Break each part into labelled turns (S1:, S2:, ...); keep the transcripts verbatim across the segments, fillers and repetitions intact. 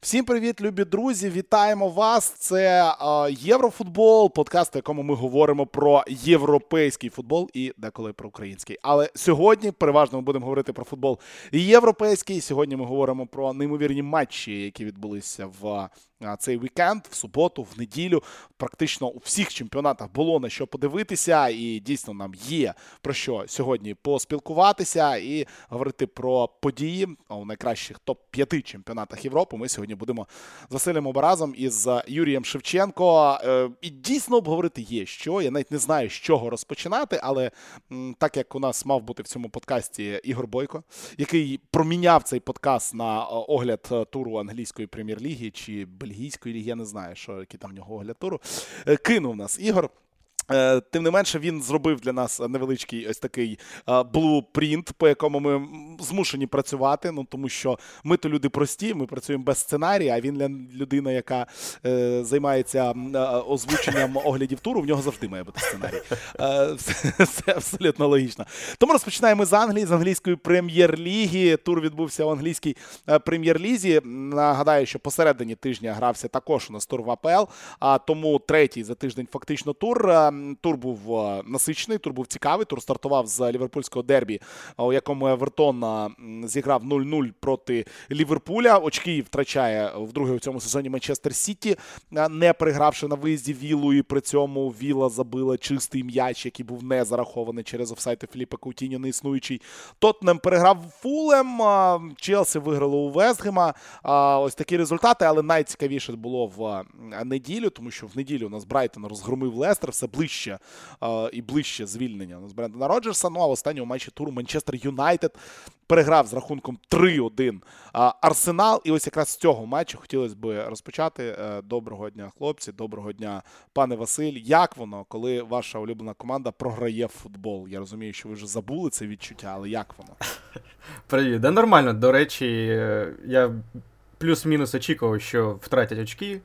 S1: Всім привіт, любі друзі! Вітаємо вас! Це е, Єврофутбол, подкаст, в якому ми говоримо про європейський футбол і деколи про український. Але сьогодні переважно ми будемо говорити про футбол європейський. Сьогодні ми говоримо про неймовірні матчі, які відбулися в цей вікенд, в суботу, в неділю. Практично у всіх чемпіонатах було на що подивитися, і дійсно нам є про що сьогодні поспілкуватися і говорити про події у найкращих топ п'яти чемпіонатах Європи. Ми сьогодні будемо з Василем Образом і з Юрієм Шевченко. І дійсно обговорити є що. Я навіть не знаю, з чого розпочинати, але так як у нас мав бути в цьому подкасті Ігор Бойко, який проміняв цей подкаст на огляд туру англійської прем'єр-ліги чи бельгійської ліги, я не знаю, що, який там в нього огляд туру, кинув нас Ігор. Тим не менше, він зробив для нас невеличкий ось такий блупринт, по якому ми змушені працювати, ну тому що ми то люди прості, ми працюємо без сценарія, а він людина, яка е, займається озвученням оглядів туру, в нього завжди має бути сценарій. Е, це абсолютно логічно. Тому розпочинаємо з Англії, з англійської прем'єр-ліги. Тур відбувся у англійській прем'єр-лізі. Нагадаю, що посередині тижня грався також у нас тур в АПЛ, а тому третій за тиждень фактично тур. Тур був насичений, тур був цікавий. Тур стартував з ліверпульського дербі, у якому Евертон зіграв нуль-нуль проти Ліверпуля. Очки втрачає вдруге у цьому сезоні Манчестер Сіті, не перегравши на виїзді Віллу, і при цьому Вілла забила чистий м'яч, який був не зарахований через офсайд Філіпа Каутіньо, неіснуючий. Тоттенхем переграв Фулем, Челсі виграло у Вестгема. Ось такі результати, але найцікавіше було в неділю, тому що в неділю у нас Брайтон розгромив Лестер, все ближче е, і ближче звільнення з Брендона Роджерса. Ну а в останньому матчі туру Манчестер Юнайтед переграв з рахунком три один е, Арсенал. І ось якраз з цього матчу хотілося б розпочати. Е, доброго дня, хлопці, доброго дня, пане Василь. Як воно, коли ваша улюблена команда програє в футбол? Я розумію, що ви вже забули це відчуття, але як воно?
S2: Привіт. Да нормально, до речі, я плюс-мінус очікував, що втратять очки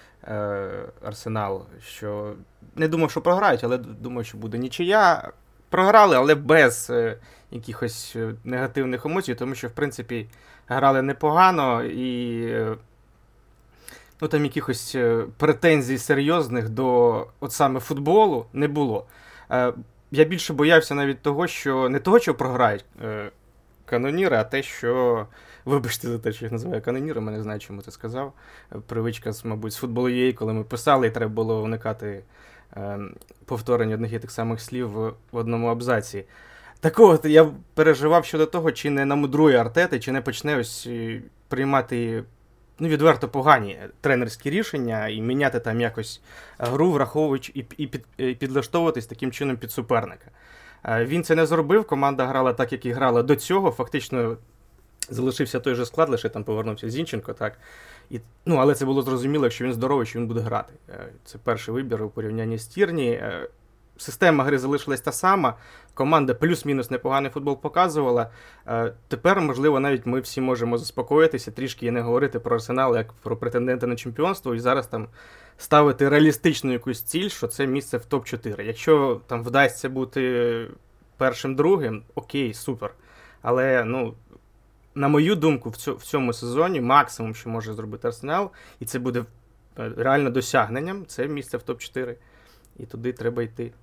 S2: Арсенал, що не думав, що програють, але думав, що буде нічия. Програли, але без е, якихось негативних емоцій, тому що, в принципі, грали непогано і е, ну, там якихось претензій серйозних до от саме футболу не було. Е, я більше боявся навіть того, що не того, що програють е, каноніри, а те, що вибачте за те, що їх називаю канонірами, не знаю, чому ти сказав. Привичка, мабуть, з футболу є, коли ми писали, і треба було уникати е, повторення одних і тих самих слів в, в одному абзаці. Так от, я переживав щодо того, чи не намудрує Артета, чи не почне ось приймати, ну, відверто погані тренерські рішення і міняти там якось гру, враховуючи і, і, під, і підлаштовуватись таким чином під суперника. Е, він це не зробив, команда грала так, як і грала до цього, фактично залишився той же склад, лише там повернувся Зінченко, так. І, ну, але це було зрозуміло, якщо він здоровий, що він буде грати. Це перший вибір у порівнянні з Тірні. Система гри залишилась та сама, команда плюс-мінус непоганий футбол показувала. Тепер, можливо, навіть ми всі можемо заспокоїтися, трішки і не говорити про Арсенал як про претендента на чемпіонство, і зараз там ставити реалістичну якусь ціль, що це місце в топ чотири. Якщо там вдасться бути першим-другим, окей, супер. Але, ну, на мою думку, в цьому сезоні максимум, що може зробити Арсенал, і це буде реально досягненням, це місце в топ чотири. І туди треба йти.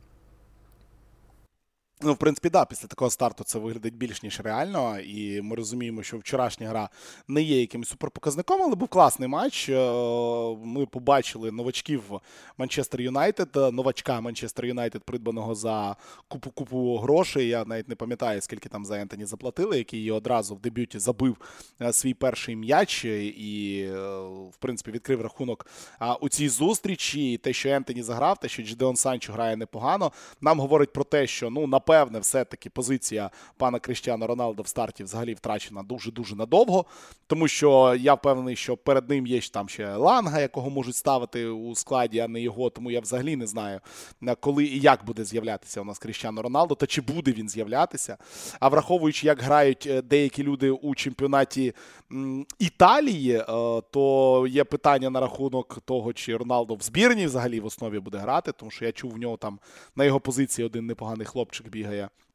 S1: Ну, в принципі, да, після такого старту це виглядить більш ніж реально, і ми розуміємо, що вчорашня гра не є якимось суперпоказником, але був класний матч. Ми побачили новачків Манчестер Юнайтед, новачка Манчестер Юнайтед, придбаного за купу-купу грошей. Я навіть не пам'ятаю, скільки там за Ентоні заплатили, який одразу в дебюті забив свій перший м'яч і, в принципі, відкрив рахунок у цій зустрічі. І те, що Ентоні заграв, те, що Джадеон Санчо грає непогано, нам говорить про те, що, ну, на Напевне, все-таки позиція пана Кріштіану Роналдо в старті взагалі втрачена дуже-дуже надовго, тому що я впевнений, що перед ним є там ще Ланга, якого можуть ставити у складі, а не його, тому я взагалі не знаю, коли і як буде з'являтися у нас Кріштіану Роналдо, та чи буде він з'являтися. А враховуючи, як грають деякі люди у чемпіонаті Італії, то є питання на рахунок того, чи Роналдо в збірній взагалі в основі буде грати, тому що я чув в нього там на його позиції один непоганий хлопчик бігає.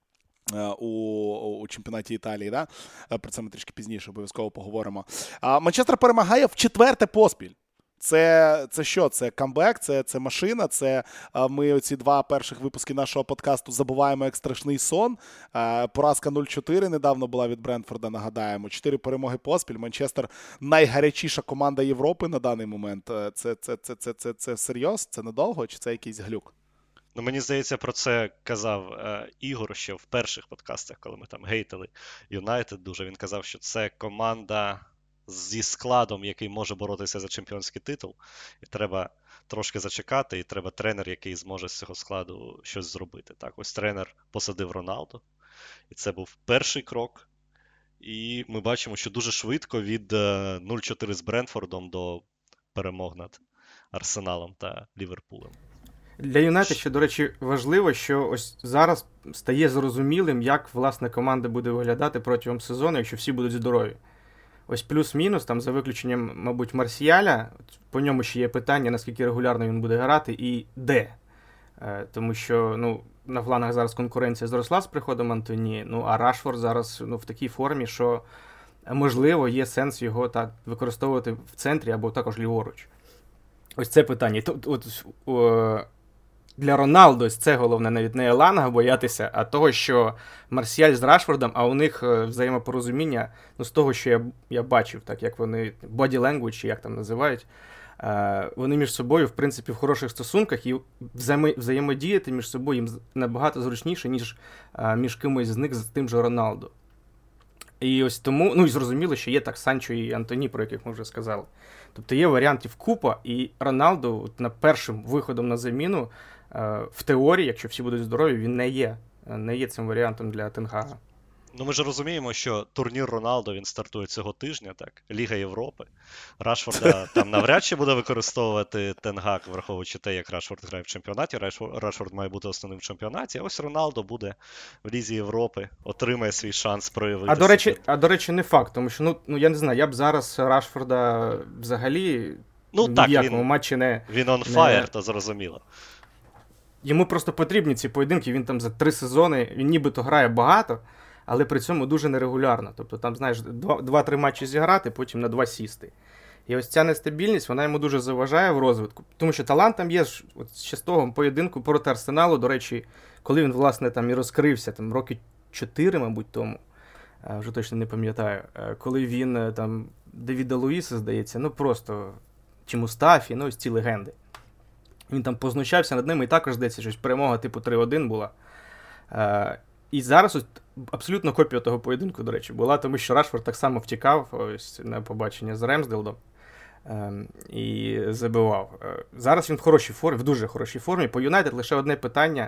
S1: У, у чемпіонаті Італії, да? Про це ми трішки пізніше обов'язково поговоримо. А, Манчестер перемагає в четверте поспіль. Це, це що? Це камбек, це, це машина, це а, ми оці два перших випуски нашого подкасту забуваємо як страшний сон. А, поразка нуль чотири недавно була від Брентфорда, нагадаємо. Чотири перемоги поспіль. Манчестер найгарячіша команда Європи на даний момент. Це, це, це, це, це, це, це серйоз? Це недовго? Чи це якийсь глюк?
S3: Ну, мені здається, про це казав е, Ігор ще в перших подкастах, коли ми там гейтили Юнайтед дуже. Він казав, що це команда зі складом, який може боротися за чемпіонський титул. І треба трошки зачекати, і треба тренер, який зможе з цього складу щось зробити. Так, ось тренер посадив Роналду, і це був перший крок. І ми бачимо, що дуже швидко від е, нуль чотири з Брентфордом до перемог над Арсеналом та Ліверпулем.
S2: Для Юнайтед ще, до речі, важливо, що ось зараз стає зрозумілим, як, власне, команда буде виглядати протягом сезону, якщо всі будуть здорові. Ось плюс-мінус, там, за виключенням, мабуть, Марсіаля, по ньому ще є питання, наскільки регулярно він буде грати і де. Е, тому що, ну, на флангах зараз конкуренція зросла з приходом Антоні, ну, а Рашфорд зараз, ну, в такій формі, що, можливо, є сенс його так використовувати в центрі або також ліворуч. Ось це питання. Тут, от, о, для Роналду це головне, навіть не Еланга боятися, а того, що Марсіаль з Рашфордом, а у них взаємопорозуміння, ну, з того, що я, я бачив, так як вони, body language, чи як там називають, е, вони між собою, в принципі, в хороших стосунках, і взаємо, взаємодіяти між собою їм набагато зручніше, ніж е, між кимось з них з тим же Роналду. І ось тому, ну і зрозуміло, що є так Санчо і Антоні, про яких ми вже сказали. Тобто є варіантів купа, і Роналду от, на першим виходом на заміну, е, в теорії, якщо всі будуть здорові, він не є, не є цим варіантом для Тен Гага.
S3: Ну, ми ж розуміємо, що турнір Роналдо, він стартує цього тижня, так, Ліга Європи. Рашфорда там навряд чи буде використовувати Тен Гаг, враховуючи те, як Рашфорд грає в чемпіонаті. Рашфорд має бути основним в чемпіонаті, а ось Роналдо буде в Лізі Європи, отримає свій шанс проявити.
S2: А до речі, а, до речі, не факт, тому що, ну, ну, я не знаю, я б зараз Рашфорда взагалі
S3: ну,
S2: в
S3: так,
S2: ніякому
S3: він,
S2: матчі не...
S3: Він on fire,
S2: не...
S3: то зрозуміло.
S2: Йому просто потрібні ці поєдинки, він там за три сезони, він нібито грає багато, але при цьому дуже нерегулярно. Тобто там, знаєш, два-три матчі зіграти, потім на два сісти. І ось ця нестабільність, вона йому дуже заважає в розвитку. Тому що талант там є, от ще з того поєдинку проти Арсеналу, до речі, коли він, власне, там і розкрився, там роки чотири, мабуть, тому, вже точно не пам'ятаю, коли він там Давіда Луїса, здається, ну просто, чи Мустафі, ну ось ці легенди. Він там познущався над ними, і також, здається, щось перемога типу три один була. І зараз ось абсолютно копія того поєдинку, до речі, була, тому що Рашфорд так само втікав ось на побачення з Ремсделдом ем, і забивав. Зараз він в хорошій формі, в дуже хорошій формі. По Юнайтед лише одне питання,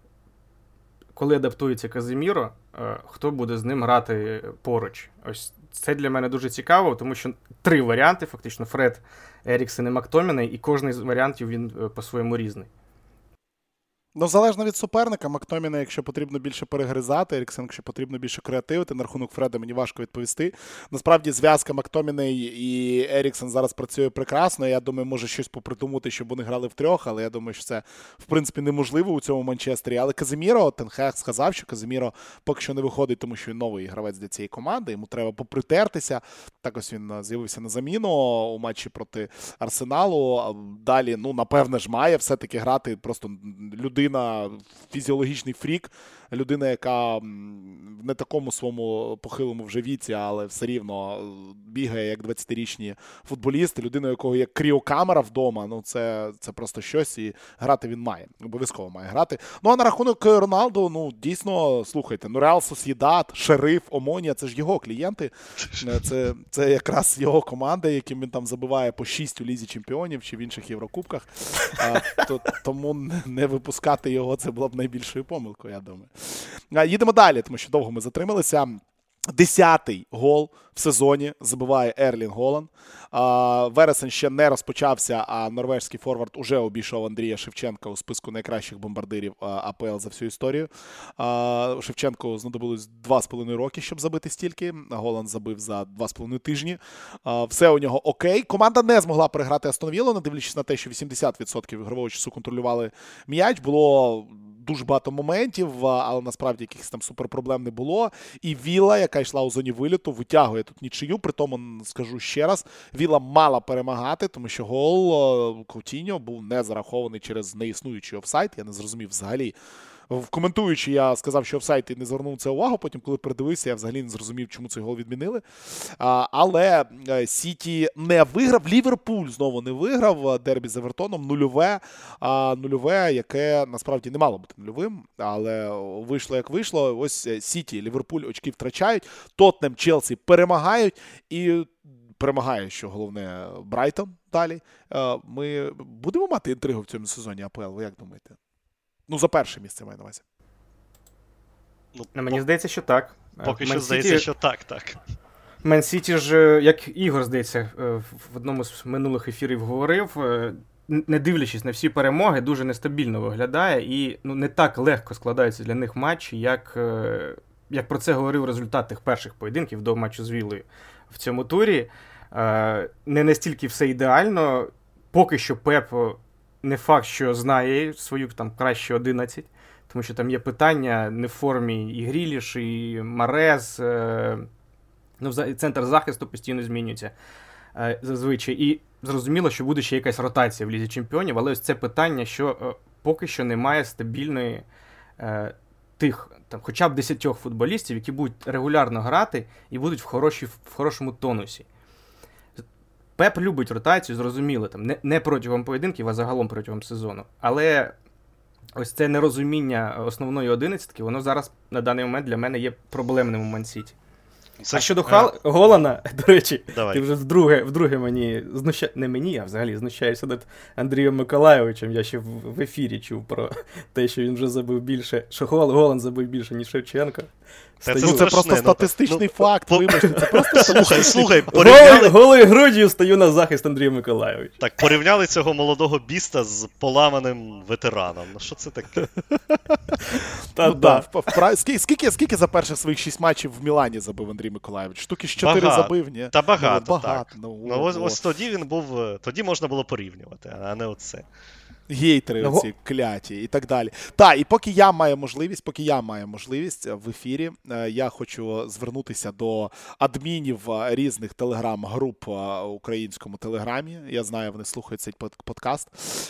S2: коли адаптується Каземіро, е, хто буде з ним грати поруч. Ось це для мене дуже цікаво, тому що три варіанти, фактично, Фред, Еріксен і Мактоміней, і кожний з варіантів він е, по-своєму різний.
S1: Ну, залежно від суперника, Мактоміна, якщо потрібно більше перегризати, Еріксен, якщо потрібно більше креативити, на рахунок Фреда мені важко відповісти. Насправді, зв'язка Мактоміней і Еріксен зараз працює прекрасно. Я думаю, може щось попридумати, щоб вони грали втрьох, але я думаю, що це, в принципі, неможливо у цьому Манчестері. Але Каземіро, Тен Гаг сказав, що Каземіро поки що не виходить, тому що він новий гравець для цієї команди, йому треба попритертися. Так ось він з'явився на заміну у матчі проти Арсеналу. Далі, ну, напевне ж, має все-таки грати просто людина, Людина, фізіологічний фрік, людина, яка в не такому своєму похилому вже віці, але все рівно бігає як двадцятирічні футболісти, людина, у якого є кріокамера вдома, ну це, це просто щось, і грати він має, обов'язково має грати. Ну а на рахунок Роналду, ну дійсно, слухайте, ну Реал Сосєдад, Шериф, Омонія, це ж його клієнти, це, це якраз його команда, яким він там забиває по шість у Лізі Чемпіонів чи в інших Єврокубках, а, то, тому не випускати його, це було б найбільшою помилкою, я думаю. Їдемо далі, тому що довго ми затрималися. Десятий гол в сезоні забиває Ерлінг Голланд. Вересень ще не розпочався, а норвезький форвард уже обійшов Андрія Шевченка у списку найкращих бомбардирів АПЛ за всю історію. Шевченку знадобилось два з половиною роки, щоб забити стільки. Голланд забив за два з половиною тижні. Все у нього окей. Команда не змогла переграти Астон Віллу, не дивлячись на те, що вісімдесят відсотків ігрового часу контролювали м'яч. Було дуже багато моментів, але насправді якихось там суперпроблем не було. І Вілла, яка йшла у зоні виліту, витягує тут нічию. При тому, скажу ще раз, Вілла мала перемагати, тому що гол Каутіньо був не зарахований через неіснуючий офсайд. Я не зрозумів взагалі. В коментуючи, я сказав, що офсайд і не звернув це увагу, потім, коли передивився, я взагалі не зрозумів, чому цей гол відмінили. А, але Сіті не виграв, Ліверпуль знову не виграв, дербі з Евертоном, нульове, а, нульове, яке насправді не мало бути нульовим, але вийшло як вийшло. Ось Сіті, Ліверпуль очки втрачають, Тоттенхем, Челсі перемагають і перемагає, що головне, Брайтон далі. А, ми будемо мати інтригу в цьому сезоні АПЛ, ви як думаєте? Ну, за перше місце маю на увазі.
S2: Ну, Мені по... здається, що так.
S3: Поки що здається, що так, так.
S2: Мен Сіті ж, як Ігор, здається, в одному з минулих ефірів говорив, не дивлячись на всі перемоги, дуже нестабільно виглядає і ну, не так легко складаються для них матчі, як, як про це говорив результат тих перших поєдинків до матчу з Віллою в цьому турі. Не настільки все ідеально. Поки що Пеп не факт, що знає свою там кращу одинадцять, тому що там є питання не в формі і Гріліш, і Марез, е, ну, центр захисту постійно змінюється е, зазвичай. І зрозуміло, що буде ще якась ротація в Лізі Чемпіонів, але ось це питання, що е, поки що немає стабільної е, тих, там, хоча б десятьох футболістів, які будуть регулярно грати і будуть в, хорошій, в хорошому тонусі. Пеп любить ротацію, зрозуміло, там, не, не протягом поєдинків, а загалом протягом сезону. Але ось це нерозуміння основної одинадцятки, воно зараз на даний момент для мене є проблемним у Ман-Сіті. Це... А щодо Хал... Голана, до речі, Давай. ти вже вдруге, вдруге мені знущаєшся, не мені, а взагалі знущаєшся над Андрієм Миколайовичем. Я ще в, в ефірі чув про те, що він вже забив більше, що Гол... Голан забив більше, ніж Шевченко.
S1: Це, це, це просто статистичний ну, факт, по... вибачте. Це просто
S3: слухай, слухай, порівняли...
S2: Голою груддю стою на захист Андрія Миколайовича.
S3: Так, порівняли цього молодого біста з поламаним ветераном. Ну що це таке?
S1: Та, ну, да. Да. Впра... Скільки, скільки, скільки за перших своїх шість матчів в Мілані забив Андрій Миколайович? Штуки з чотири забив, ні?
S3: Та багато,
S1: ну, багато
S3: так.
S1: Ну,
S3: ну, ось, ось тоді він був, тоді можна було порівнювати, а не оце.
S1: Гейтери оці ну, кляті і так далі. Так, і поки я маю можливість, поки я маю можливість в ефірі, я хочу звернутися до адмінів різних телеграм-груп в українському телеграмі. Я знаю, вони слухають цей подкаст.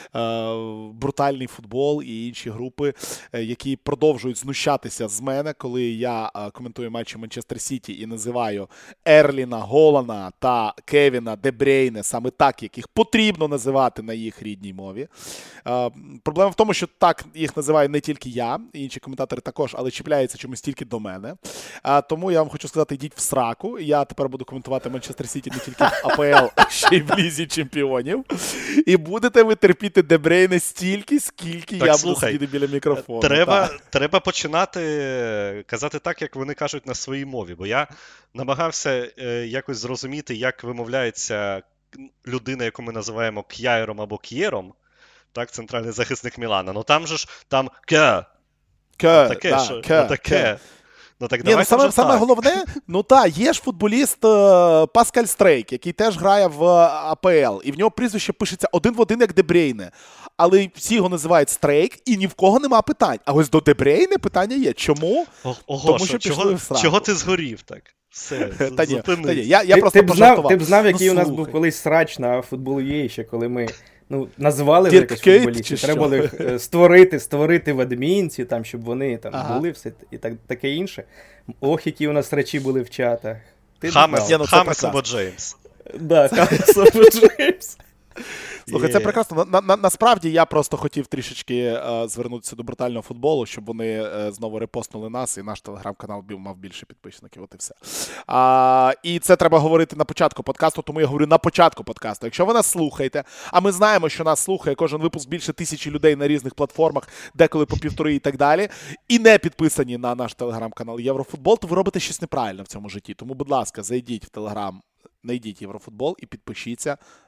S1: Брутальний футбол і інші групи, які продовжують знущатися з мене, коли я коментую матчі Манчестер Сіті і називаю Ерліна, Голана та Кевіна Де Брейне саме так, як їх потрібно називати на їх рідній мові. Uh, проблема в тому, що так їх називаю не тільки я, інші коментатори також, але чіпляються чомусь тільки до мене. Uh, тому я вам хочу сказати, йдіть в сраку. Я тепер буду коментувати Манчестер Сіті не тільки в АПЛ, а ще й в Лізі Чемпіонів. І будете ви терпіти Де Брейне стільки, скільки
S3: так,
S1: я
S3: слухай,
S1: буду сидіти біля мікрофону.
S3: Треба, треба починати казати так, як вони кажуть на своїй мові. Бо я намагався е, якось зрозуміти, як вимовляється людина, яку ми називаємо К'яєром або К'єром. Так, центральний захисник Мілана. Ну там же ж, там К.
S1: К,
S3: таке,
S1: да,
S3: що,
S1: К,
S3: ну, таке.
S1: К.
S3: Ну так
S1: Ні, ну, саме, саме головне, ну та, є ж футболіст е, Паскаль Стрейк, який теж грає в АПЛ, і в нього прізвище пишеться один в один, як Де Брейне. Але всі його називають Стрейк, і ні в кого нема питань. А ось до Де Брейне питання є. Чому?
S3: О, ого,
S1: Тому
S3: що,
S1: що
S3: чого, чого ти згорів так? Все,
S1: та ні, та ні,
S2: я,
S1: я
S2: ти,
S1: просто
S2: ти б знав, ти б знав, який
S1: ну,
S2: у нас
S1: слухай.
S2: був колись срач на футболу є, ще коли ми ну, називали вже якось футболістів. Треба було їх створити, створити в адмінці, там, щоб вони там ага. були все і так, таке інше. Ох, які у нас речі були в чатах.
S3: Хамес, ну, Хамес або Джеймс.
S2: Да, Хамес або Джеймс.
S1: Слухай, це прекрасно. На, на, насправді я просто хотів трішечки е, звернутися до брутального футболу, щоб вони е, знову репостнули нас, і наш телеграм-канал мав більше підписників. От і все. А, і це треба говорити на початку подкасту, тому я говорю на початку подкасту. Якщо ви нас слухаєте, а ми знаємо, що нас слухає кожен випуск більше тисячі людей на різних платформах, деколи по півтори і так далі, і не підписані на наш телеграм-канал Єврофутбол, то ви робите щось неправильно в цьому житті. Тому, будь ласка, зайдіть в телеграм, знайдіть Єврофутбол і підпишіться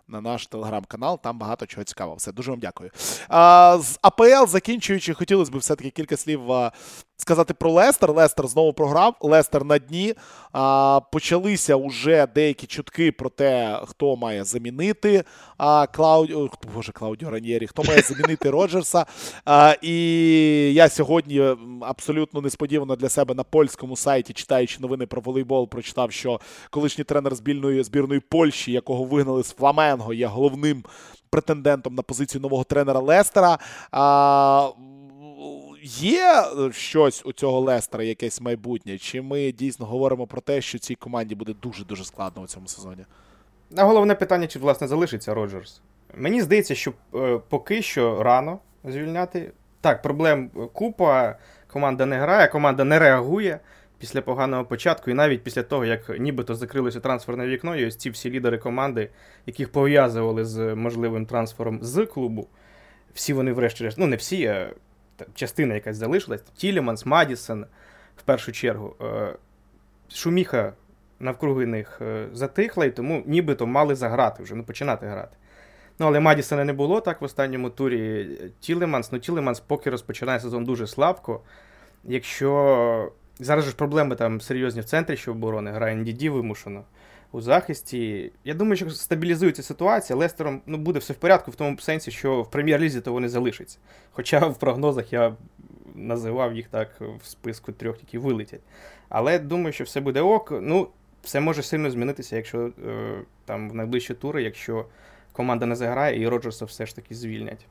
S1: на наш телеграм-канал, там багато чого цікавого. Все, дуже вам дякую. А, з АПЛ закінчуючи, хотілося б все-таки кілька слів а, сказати про Лестер. Лестер знову програв, Лестер на дні. А, почалися вже деякі чутки про те, хто має замінити а, Клаудіо, боже, Клаудіо Раньєрі, хто має замінити Роджерса. А, і я сьогодні абсолютно несподівано для себе на польському сайті, читаючи новини про волейбол, прочитав, що колишній тренер збірної, збірної Польщі, якого вигнали з Фламенго, є головним претендентом на позицію нового тренера Лестера. А, є щось у цього Лестера, якесь майбутнє? Чи ми дійсно говоримо про те, що цій команді буде дуже-дуже складно у цьому сезоні?
S2: А головне питання, чи, власне, залишиться Роджерс. Мені здається, що е, поки що рано звільняти. Так, проблем купа, команда не грає, команда не реагує після поганого початку, і навіть після того, як нібито закрилося трансферне вікно, і ось ці всі лідери команди, яких пов'язували з можливим трансфером з клубу, всі вони врешті-решт, ну не всі, а частина якась залишилась, Тілеманс, Мадісон, в першу чергу, шуміха навкруги них затихла, і тому нібито мали заграти вже, ну починати грати. Ну, але Мадісона не було так в останньому турі. Тілеманс, ну Тілеманс поки розпочинає сезон дуже слабко. Якщо зараз ж проблеми там серйозні в центрі, що оборони, грає ен ді ді вимушено у захисті. Я думаю, що стабілізується ситуація, Лестером ну, буде все в порядку в тому сенсі, що в прем'єр-лізі то вони залишаться. Хоча в прогнозах я називав їх так в списку трьох, які вилетять. Але думаю, що все буде ок. Ну, все може сильно змінитися, якщо е, там в найближчі тури, якщо команда не заграє і Роджерса все ж таки звільнять.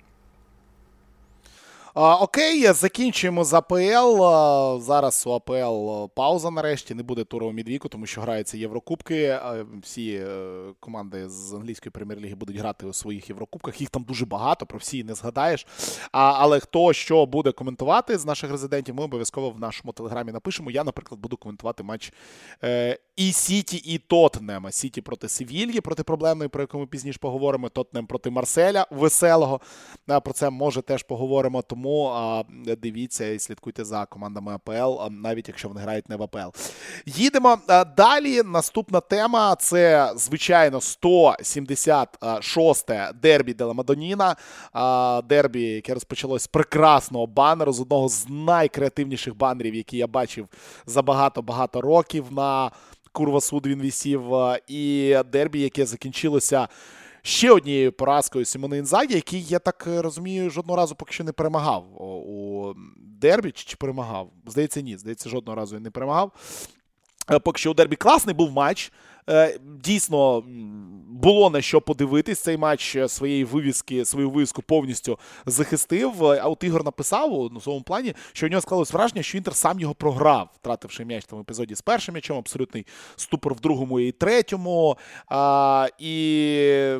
S1: А, окей, закінчуємо з АПЛ. А, зараз у АПЛ пауза нарешті, не буде туру у мідвіку, тому що граються Єврокубки. А, всі е, команди з англійської прем'єр-ліги будуть грати у своїх Єврокубках. Їх там дуже багато, про всі не згадаєш. А, але хто що буде коментувати з наших резидентів, ми обов'язково в нашому телеграмі напишемо. Я, наприклад, буду коментувати матч е, і Сіті, і Тоттенема. Сіті проти Севільї, проти проблемної, про яку ми пізніше поговоримо. Тоттенем проти Марселя, веселого. А, про це, може, теж поговоримо. Тому а, дивіться і слідкуйте за командами АПЛ, а, навіть якщо вони грають не в АПЛ. Їдемо а, далі. Наступна тема – це, звичайно, сто сімдесят шосте дербі де ла Мадоніна. А, дербі, яке розпочалось з прекрасного банеру, з одного з найкреативніших банерів, які я бачив за багато-багато років. На Курва-Суд він висів. І дербі, яке закінчилося ще однією поразкою Сімоне Інзагі, який, я так розумію, жодного разу поки що не перемагав у дербі, чи, чи перемагав? Здається, ні. Здається, жодного разу він не перемагав. Поки що у дербі класний був матч. Дійсно, було на що подивитись. Цей матч своєї вивіски, свою вивіску повністю захистив. А от Ігор написав у своєму плані, що у нього склалось враження, що Інтер сам його програв, втративши м'яч в тому епізоді з першим м'ячем, абсолютний ступор в другому і третьому. А, і...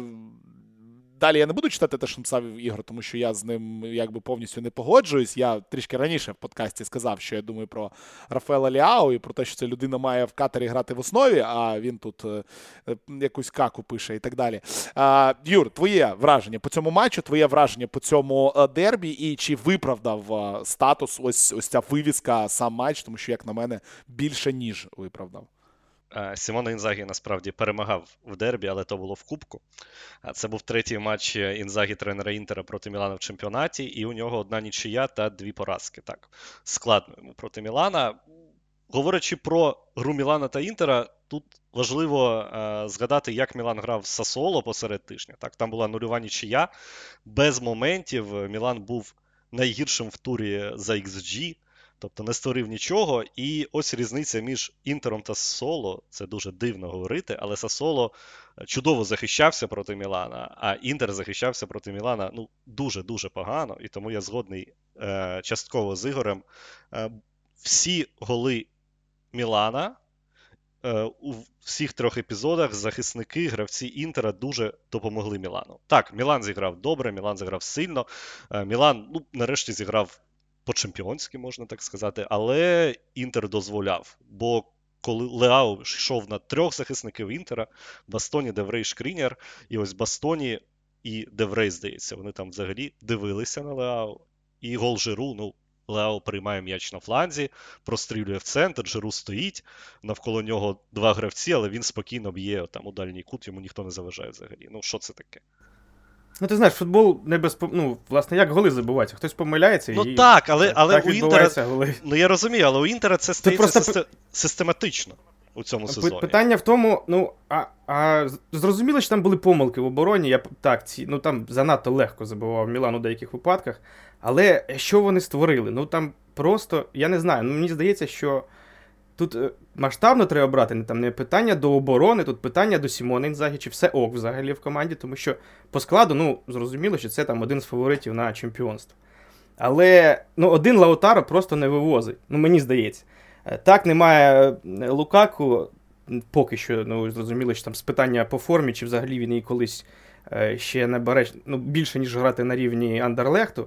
S1: Далі я не буду читати те, що написав Ігор, тому що я з ним якби повністю не погоджуюсь. Я трішки раніше в подкасті сказав, що я думаю про Рафаела Ліао і про те, що ця людина має в катері грати в основі, а він тут е, якусь каку пише і так далі. Е, Юр, твоє враження по цьому матчу, твоє враження по цьому дербі і чи виправдав е, статус ось, ось ця вивіска, сам матч, тому що, як на мене, більше ніж виправдав.
S3: Сімоне Інзагі насправді перемагав в дербі, але то було в Кубку. Це був третій матч Інзагі, тренера Інтера, проти Мілана в чемпіонаті, і у нього одна нічия та дві поразки. Так, складно йому проти Мілана. Говорячи про гру Мілана та Інтера, тут важливо е, згадати, як Мілан грав з Сасуоло посеред тижня. Так, там була нульова нічия, без моментів. Мілан був найгіршим в турі за ікс джі. Тобто не створив нічого, і ось різниця між Інтером та Сасуоло, це дуже дивно говорити, але Сасуоло чудово захищався проти Мілана, а Інтер захищався проти Мілана ну, дуже-дуже погано, і тому я згодний е, частково з Ігорем. Е, всі голи Мілана е, у всіх трьох епізодах захисники, гравці Інтера дуже допомогли Мілану. Так, Мілан зіграв добре, Мілан зіграв сильно, е, Мілан ну, нарешті зіграв по-чемпіонськи, можна так сказати, але Інтер дозволяв, бо коли Леау йшов на трьох захисників Інтера, Бастоні, Деврей, Шкрінєр, і ось Бастоні і Деврей, здається, вони там взагалі дивилися на Леау, і гол Жиру, ну, Леао приймає м'яч на фланзі, прострілює в центр, Жиру стоїть, навколо нього два гравці, але він спокійно б'є там у дальній кут, йому ніхто не заважає взагалі. Ну, що це таке?
S2: Ну, ти знаєш, футбол не без... Ну, власне, як голи забуваються. Хтось помиляється
S3: ну,
S2: і...
S3: Ну так, але, але
S2: так
S3: у Інтера...
S2: голи.
S3: Ну, я розумію, але у Інтера це стається
S2: просто...
S3: систем... систематично у цьому сезоні.
S2: Питання в тому, ну, а, а зрозуміло, що там були помилки в обороні. Я, так, ці, ну, там занадто легко забивав Мілан у деяких випадках. Але що вони створили? Ну, там просто, я не знаю, ну, мені здається, що тут масштабно треба брати, не, там, не питання до оборони, тут питання до Сімоне Інзагі, чи все ок взагалі в команді, тому що по складу, ну, зрозуміло, що це там один з фаворитів на чемпіонство. Але, ну, один Лаутаро просто не вивозить, ну, мені здається. Так, немає Лукаку, поки що, ну, зрозуміло, що там з питання по формі, чи взагалі він її колись ще не бере, ну, більше, ніж грати на рівні Андерлехту.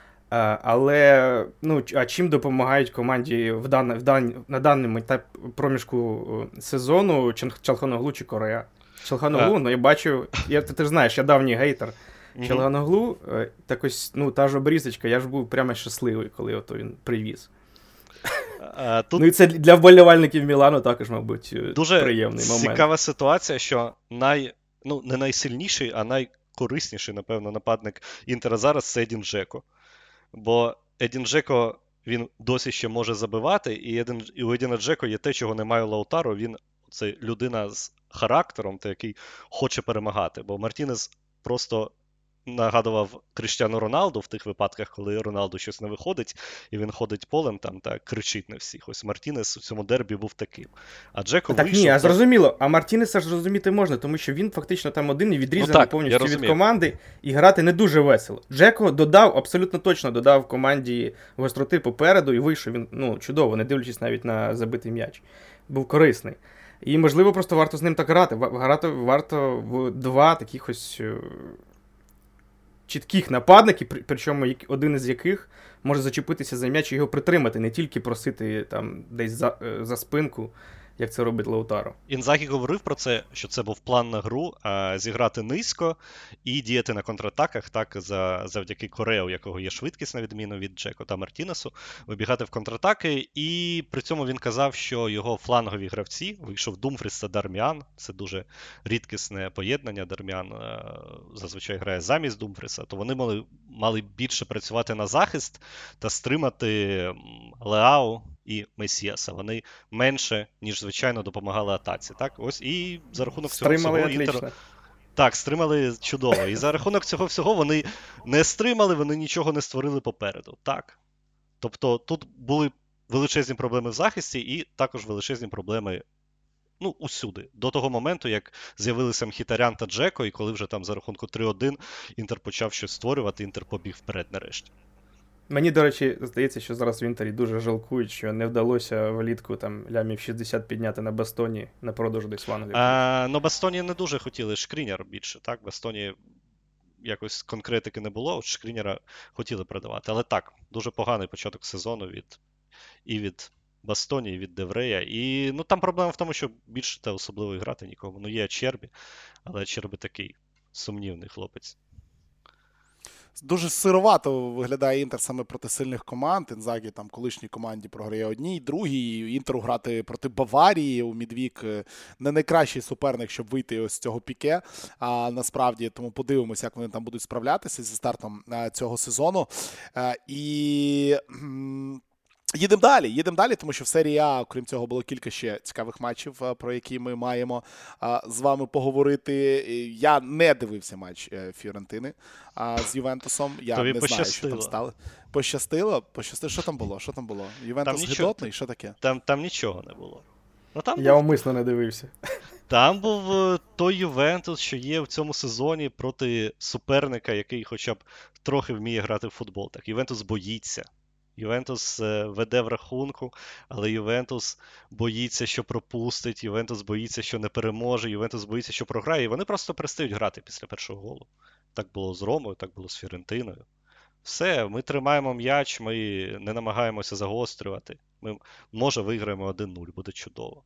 S2: Але, ну, а чим допомагають команді в дан, в дан, на даному етапі проміжку сезону Чалханоглу чи Корея? Чалханоглу, ну, я бачу, я, ти, ти ж знаєш, я давній гейтер mm-hmm. Чалханоглу, так ось, ну, та ж обрізочка, я ж був прямо щасливий, коли ото він привіз. А, тут... Ну і це для вболівальників Мілану також, мабуть,
S3: дуже
S2: приємний момент.
S3: Дуже цікава ситуація, що най, ну, не найсильніший, а найкорисніший, напевно, нападник Інтера зараз – це Едін Джеко. Бо Едін Джеко, він досі ще може забивати, і, Едін, і у Едіна Джеко є те, чого немає у Лаутаро. Він це людина з характером, та який хоче перемагати. Бо Мартінес просто нагадував Кріштіану Роналду в тих випадках, коли Роналду щось не виходить, і він ходить полем там та кричить на всіх. Ось Мартінес у цьому дербі був таким. А Джеко
S2: так,
S3: вийшов...
S2: ні, а зрозуміло. А Мартінеса ж зрозуміти можна, тому що він фактично там один і відрізаний ну, так, повністю від команди, і грати не дуже весело. Джеко додав, абсолютно точно додав команді гостроти попереду, і вийшов він, ну, чудово, не дивлячись навіть на забитий м'яч. Був корисний. І, можливо, просто варто з ним так грати. Грати варто в два таких ось чітких нападників, причому один із яких може зачепитися за м'яч і його притримати, не тільки просити там десь за, за спинку, як це робить Лаутаро.
S3: Інзагі говорив про це, що це був план на гру, а, зіграти низько і діяти на контратаках, так, за, завдяки Корео, у якого є швидкість, на відміну від Джеко та Мартінесу, вибігати в контратаки, і при цьому він казав, що його флангові гравці, вийшов Думфріс та Дарміан, це дуже рідкісне поєднання, Дарміан а, зазвичай грає замість Думфріса, то вони мали, мали більше працювати на захист та стримати Леао і Месіаса. Вони менше, ніж, звичайно, допомагали атаці. Так? Ось, і за рахунок цього
S2: стримали
S3: всього... Інтер... Так, стримали чудово. І за рахунок цього всього вони не стримали, вони нічого не створили попереду. Так. Тобто тут були величезні проблеми в захисті і також величезні проблеми, ну, усюди. До того моменту, як з'явилися Мхітарян та Джеко, і коли вже там за рахунку три один Інтер почав щось створювати, Інтер побіг вперед нарешті.
S2: Мені, до речі, здається, що зараз в Інтері дуже жалкують, що не вдалося влітку там лямів шістдесят підняти на Бастоні на продаж десь в Англії.
S3: А, ну, Бастоні не дуже хотіли, Шкріняр більше, так? Бастоні якось конкретики не було, Шкріняра хотіли продавати. Але так, дуже поганий початок сезону від і від Бастоні, і від Деврея. І, ну, там проблема в тому, що більше та особливо і грати нікому. Ну, є Чербі, але Чербі такий сумнівний хлопець.
S1: Дуже сировато виглядає Інтер саме проти сильних команд. Інзагі там колишній команді програє одній, другій. Інтеру грати проти Баварії у Мідвік не найкращий суперник, щоб вийти ось з цього піке. А насправді, тому подивимося, як вони там будуть справлятися зі стартом цього сезону. І... Їдемо далі, їдемо далі, тому що в серії А, окрім цього, було кілька ще цікавих матчів, про які ми маємо а, з вами поговорити. Я не дивився матч Фіорентини а, з Ювентусом. Я
S3: Тобі
S1: не
S3: пощастило.
S1: знаю, що там стало. Пощастило? Пощастило? Що там було? Що там було? Ювентус гидотний? Що таке?
S3: Там, там нічого не було. Ну, там
S2: Я
S3: був...
S2: умисно не дивився.
S3: Там був той Ювентус, що є в цьому сезоні проти суперника, який хоча б трохи вміє грати в футбол. Так, Ювентус боїться. Ювентус веде в рахунку, але Ювентус боїться, що пропустить, Ювентус боїться, що не переможе, Ювентус боїться, що програє, і вони просто перестають грати після першого голу. Так було з Ромою, так було з Фіорентиною. Все, ми тримаємо м'яч, ми не намагаємося загострювати. Ми, може, виграємо один нуль, буде чудово.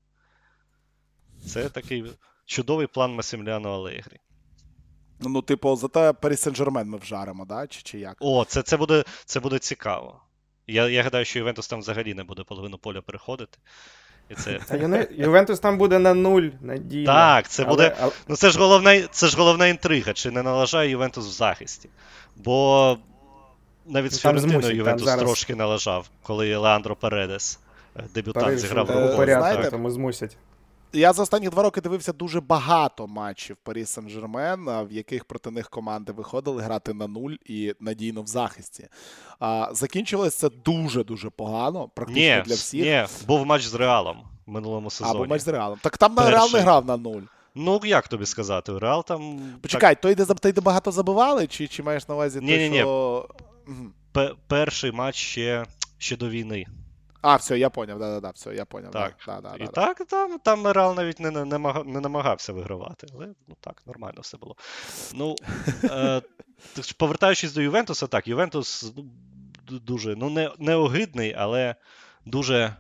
S3: Це такий чудовий план Масіміліано Алегрі.
S1: Ну, типу, зате Парі Сен-Жермен ми вжаримо, да? Чи, чи як?
S3: О, це, це, буде, це буде цікаво. Я, я гадаю, що Ювентус там взагалі не буде половину поля переходити. І це...
S2: А Юне- Ювентус там буде на нуль, надійно.
S3: Так, це
S2: Але-
S3: буде.
S2: але-
S3: Ну це ж головна, це ж головна інтрига, чи не налажає Ювентус в захисті. Бо навіть з
S2: Там
S3: Фіорентиною
S2: змусять, там
S3: Ювентус
S2: зараз-
S3: трошки налажав, коли Леандро Передес, е, дебютант,
S2: Париж
S3: зіграв
S2: у
S1: Е,
S3: другу.
S2: порядку,
S1: знаєте,
S2: тому змусять.
S1: Я за останні два роки дивився дуже багато матчів Парі Сен-Жермен, в яких проти них команди виходили грати на нуль і надійно в захисті. А, закінчилось це дуже-дуже погано, практично
S3: Ні,
S1: для всіх.
S3: ні, був матч з Реалом в минулому сезоні.
S1: Або матч з Реалом. Так там на
S3: Перший.
S1: Реал не грав на нуль.
S3: Ну, як тобі сказати, Реал там.
S1: Почекай, той, де, той, де багато забивали, чи, чи маєш на увазі той,
S3: Ні-ні-ні.
S1: що... Мгм.
S3: Так, пе- перший матч ще, ще до війни.
S1: А, все, я поняв, да-да-да, все, я поняв.
S3: Так.
S1: Да, да, да,
S3: І
S1: да,
S3: так, там, там Реал навіть не, не, намага- не намагався вигравати. Але ну так, нормально все було. Ну, е, так ж, повертаючись до Ювентуса, так, Ювентус ну, ду- дуже, ну, не, не огидний, але дуже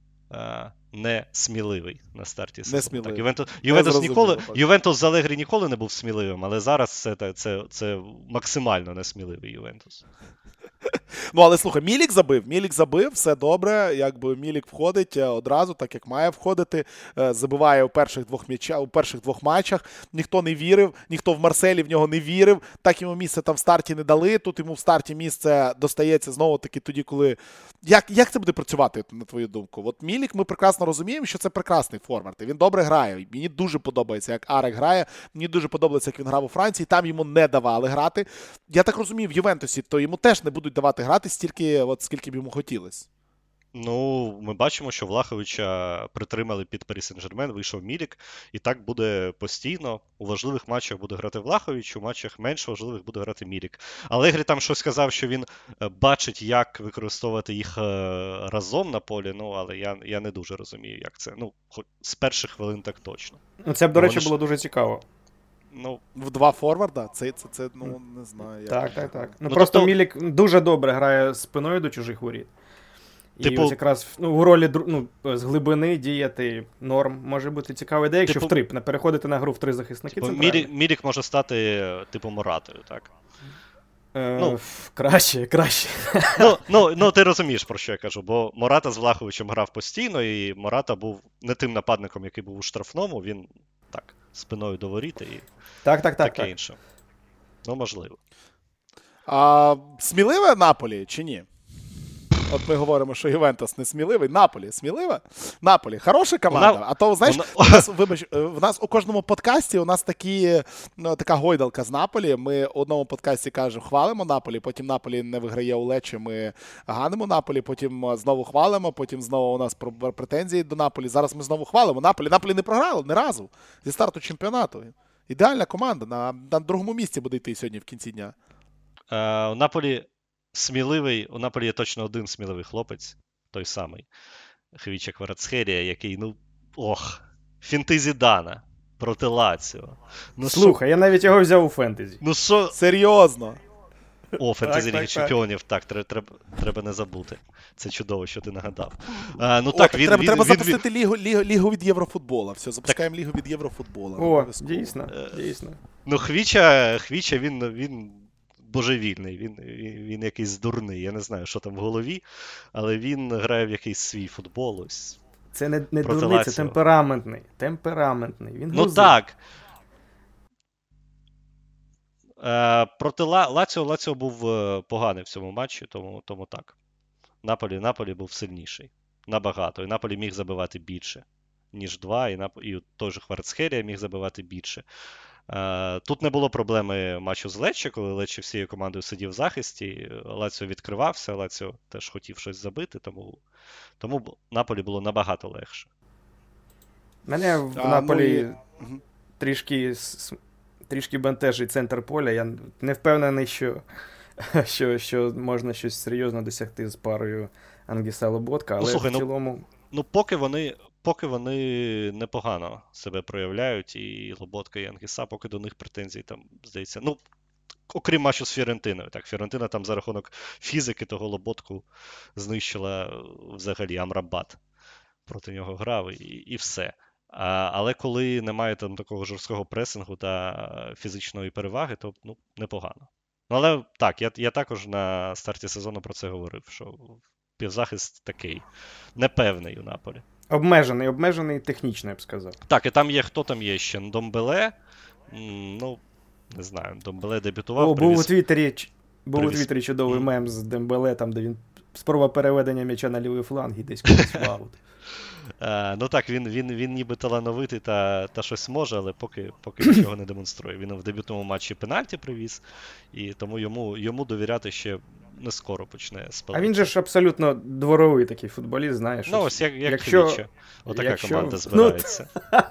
S3: е, не сміливий на старті сезону.
S1: сміливий.
S3: Так, Ювентус, Ювентус,
S1: зрозуміло,
S3: ніколи,
S1: так.
S3: Ювентус з Алегрі ніколи не був сміливим, але зараз це, це, це, це максимально несміливий Ювентус.
S1: Ну, але слухай, Мілік забив, Мілік забив, все добре, якби Мілік входить е, одразу, так як має входити, е, забиває у перших двох м'яча, у перших двох матчах, ніхто не вірив, ніхто в Марселі в нього не вірив, так йому місце там в старті не дали, тут йому в старті місце достається знову-таки тоді, коли... Як, як це буде працювати, на твою думку? От Мілік, ми прекрасно розуміємо, що це прекрасний форвард, і він добре грає, мені дуже подобається, як Арек грає, мені дуже подобається, як він грав у Франції, там йому не давали грати. Я так розумію, в Ювентусі, то йому теж не будуть давати грати стільки, от скільки б йому хотілося.
S3: Ну, ми бачимо, що Влаховича притримали під Парі Сен-Жермен, вийшов Мілік, і так буде постійно. У важливих матчах буде грати Влахович, у матчах менш важливих буде грати Мілік. Алегрі там щось сказав, що він е, бачить, як використовувати їх е, разом на полі, ну, але я, я не дуже розумію, як це. Ну, хоч з перших хвилин так точно.
S2: Ну, це б, до
S3: Вони
S2: речі,
S3: ж-
S2: було дуже цікаво.
S3: Ну,
S1: В два форварда? Це, це, це ну, не знаю. Як...
S2: Так, так, так. Ну,
S3: Ну,
S2: просто
S3: тобто-
S2: Мілік дуже добре грає спиною до чужих воріт. І
S3: Типу-
S2: ось якраз ну, в ролі дру- ну, з глибини діяти норм може бути цікава ідея, якщо
S3: Типу-
S2: в три, не переходити на гру в три захисники
S3: бо
S2: центральних.
S3: Мілік, Мілік може стати е, типу Моратою, так?
S2: Е,
S3: ну.
S2: ф- краще, краще.
S3: Ну, ну, ну, ти розумієш, про що я кажу, бо Мората з Влаховичем грав постійно, і Мората був не тим нападником, який був у штрафному, він так, спиною до воріт і
S2: Так, так, так.
S3: таке
S2: так.
S3: інше. Ну, можливо.
S1: А сміливе Наполі чи ні? От ми говоримо, що Ювентус не сміливий. Наполі смілива? Наполі хороша команда.
S3: Вона-
S1: А то, знаєш,
S3: вона-
S1: у нас, вибач, е, в нас у кожному подкасті у нас такі, ну, така гойдалка з Наполі. Ми у одному подкасті кажемо, хвалимо Наполі, потім Наполі не виграє у Лечі, ми ганимо Наполі, потім е, знову хвалимо, потім знову у нас про- претензії до Наполі. Зараз ми знову хвалимо Наполі. Наполі не програло ні разу зі старту чемпіонату. Ідеальна команда. На, на другому місці буде йти сьогодні в кінці дня.
S3: Е, у Наполі сміливий, у Наполі є точно один сміливий хлопець, той самий Хвіча Кварацхелія, який, ну, ох, фінти Зідана проти Лаціо. Ну, що-
S2: Слухай, я навіть його взяв у фентезі.
S3: ну що,
S1: Серйозно.
S3: О, фентезі
S2: Так,
S3: Ліги
S2: так,
S3: Чемпіонів, так, треба, треба, треба не забути. Це чудово, що ти нагадав. А, ну
S1: О,
S3: так,
S1: так
S3: він,
S1: треба,
S3: він,
S1: треба
S3: він,
S1: запустити лігу, лігу, лігу від Єврофутбола. Все, запускаємо лігу від Єврофутбола.
S2: О,
S1: Обов'язково.
S2: дійсно, дійсно.
S3: Ну, Хвіча, Хвіча він, він божевільний, він, він, він якийсь дурний. Я не знаю, що там в голові, але він грає в якийсь свій футбол. Ось.
S2: Це не, не
S3: Проти
S2: дурний, це
S3: Лаціо.
S2: темпераментний. Темпераментний. Він
S3: Ну
S2: грузин.
S3: так. Е, проти Ла, Лаціо, Лаціо був е, поганий в цьому матчі, тому, тому так. Наполі, Наполі був сильніший. Набагато. І Наполі міг забивати більше, ніж два, і, Нап... і той же Кварацхелія міг забивати більше. Е, тут не було проблеми матчу з Лечче, коли Лечче всією командою сидів в захисті. Лаціо відкривався, Лаціо теж хотів щось забити, тому, тому б- Наполі було набагато легше.
S2: Мене в
S1: А,
S2: Наполі
S1: ну і- Мгм.
S2: трішки, с- трішки бентежить центр поля. Я не впевнений, що, що, що можна щось серйозно досягти з парою Ангіса Лоботка, але
S3: слухай,
S2: в
S3: ну,
S2: цілому.
S3: Ну, поки вони, поки вони непогано себе проявляють, і Лоботка, і Ангіса, поки до них претензій там, здається, ну, окрім матчу з Фіорентиною. Так, Фіорентина там за рахунок фізики того Лоботку знищила е, взагалі Амрабат. Проти нього грав і, і все. А, але коли немає там такого жорсткого пресингу та фізичної переваги, то ну, непогано. Ну, але так, я, я також на старті сезону про це говорив, що півзахист такий непевний у Наполі.
S2: Обмежений, обмежений технічно, я б сказав.
S3: Так, і там є, хто там є ще? Домбеле, ну, не знаю, Домбеле дебютував.
S2: О,
S3: привіз...
S2: був у Твіттері, був
S3: привіз...
S2: у Твіттері чудовий mm. мем з Дембеле, там, де він спроба переведення м'яча на лівий фланг і десь кудись в аут.
S3: Uh, ну так, він, він, він ніби талановитий та, та щось може, але поки, поки нічого не демонструє. Він в дебютному матчі пенальті привіз, і тому йому, йому довіряти ще не скоро почне спалити.
S2: А він же ж абсолютно дворовий такий футболіст, знаєш.
S3: Ну ось як, як
S2: якщо...
S3: Філіччо. Отака
S2: якщо...
S3: команда збирається.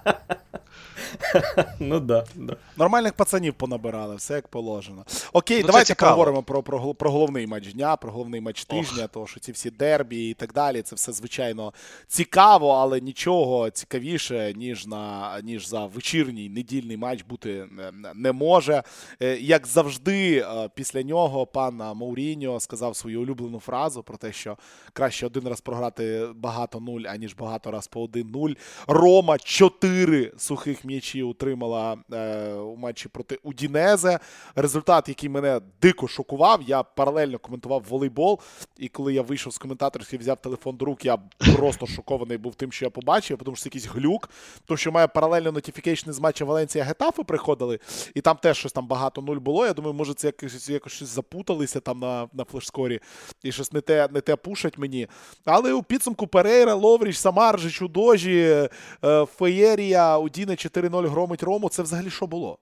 S2: Ну да, да.
S1: Нормальних пацанів понабирали, все як положено. Окей,
S3: ну,
S1: давайте поговоримо про, про, про головний матч дня, про головний матч тижня, тому що ці всі дербі і так далі, це все, звичайно, цікаво, але нічого цікавіше, ніж, на, ніж за вечірній недільний матч бути не може. Як завжди, після нього пан Мауріньо сказав свою улюблену фразу про те, що краще один раз програти багато нуль, аніж багато раз по один нуль. Рома чотири сухих м'ячі утримала е, у матчі проти Удінезе. Результат, який мене дико шокував. Я паралельно коментував волейбол, і коли я вийшов з коментаторської, взяв телефон до рук, я просто шокований був тим, що я побачив, тому що це якийсь глюк. Тому що має паралельно нотифікейшни з матча Валенсія-Гетафе приходили, і там теж щось там багато нуль було. Я думаю, може це якось, якось щось запуталися там на, на флешскорі, і щось не те, не те пушать мені. Але у підсумку Перейра, Ловріч, Самаржич, Удожі, е, Феєрія, Удіне чотири нуль громить Рому. Це взагалі що було?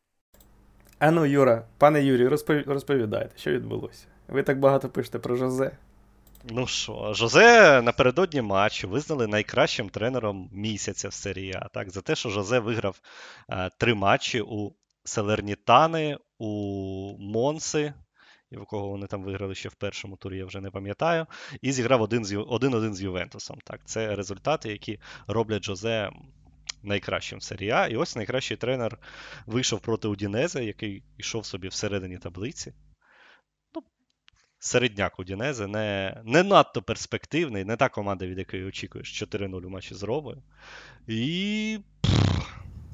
S2: А ну, Юра, пане Юрій, розповідайте, що відбулося? Ви так багато пишете про Жозе.
S3: Ну що, Жозе напередодні матчу визнали найкращим тренером місяця в серії А. Так, за те, що Жозе виграв а, три матчі у Салернітани, у Монси, і в кого вони там виграли ще в першому турі, я вже не пам'ятаю, і зіграв один-один з Ювентусом. Так, це результати, які роблять Жозе найкращим в серії А. І ось найкращий тренер вийшов проти Удінезе, який йшов собі всередині таблиці. Ну, середняк Удінезе, не, не надто перспективний, не та команда, від якої очікуєш чотири нуль у матчі з Ромою. І пф,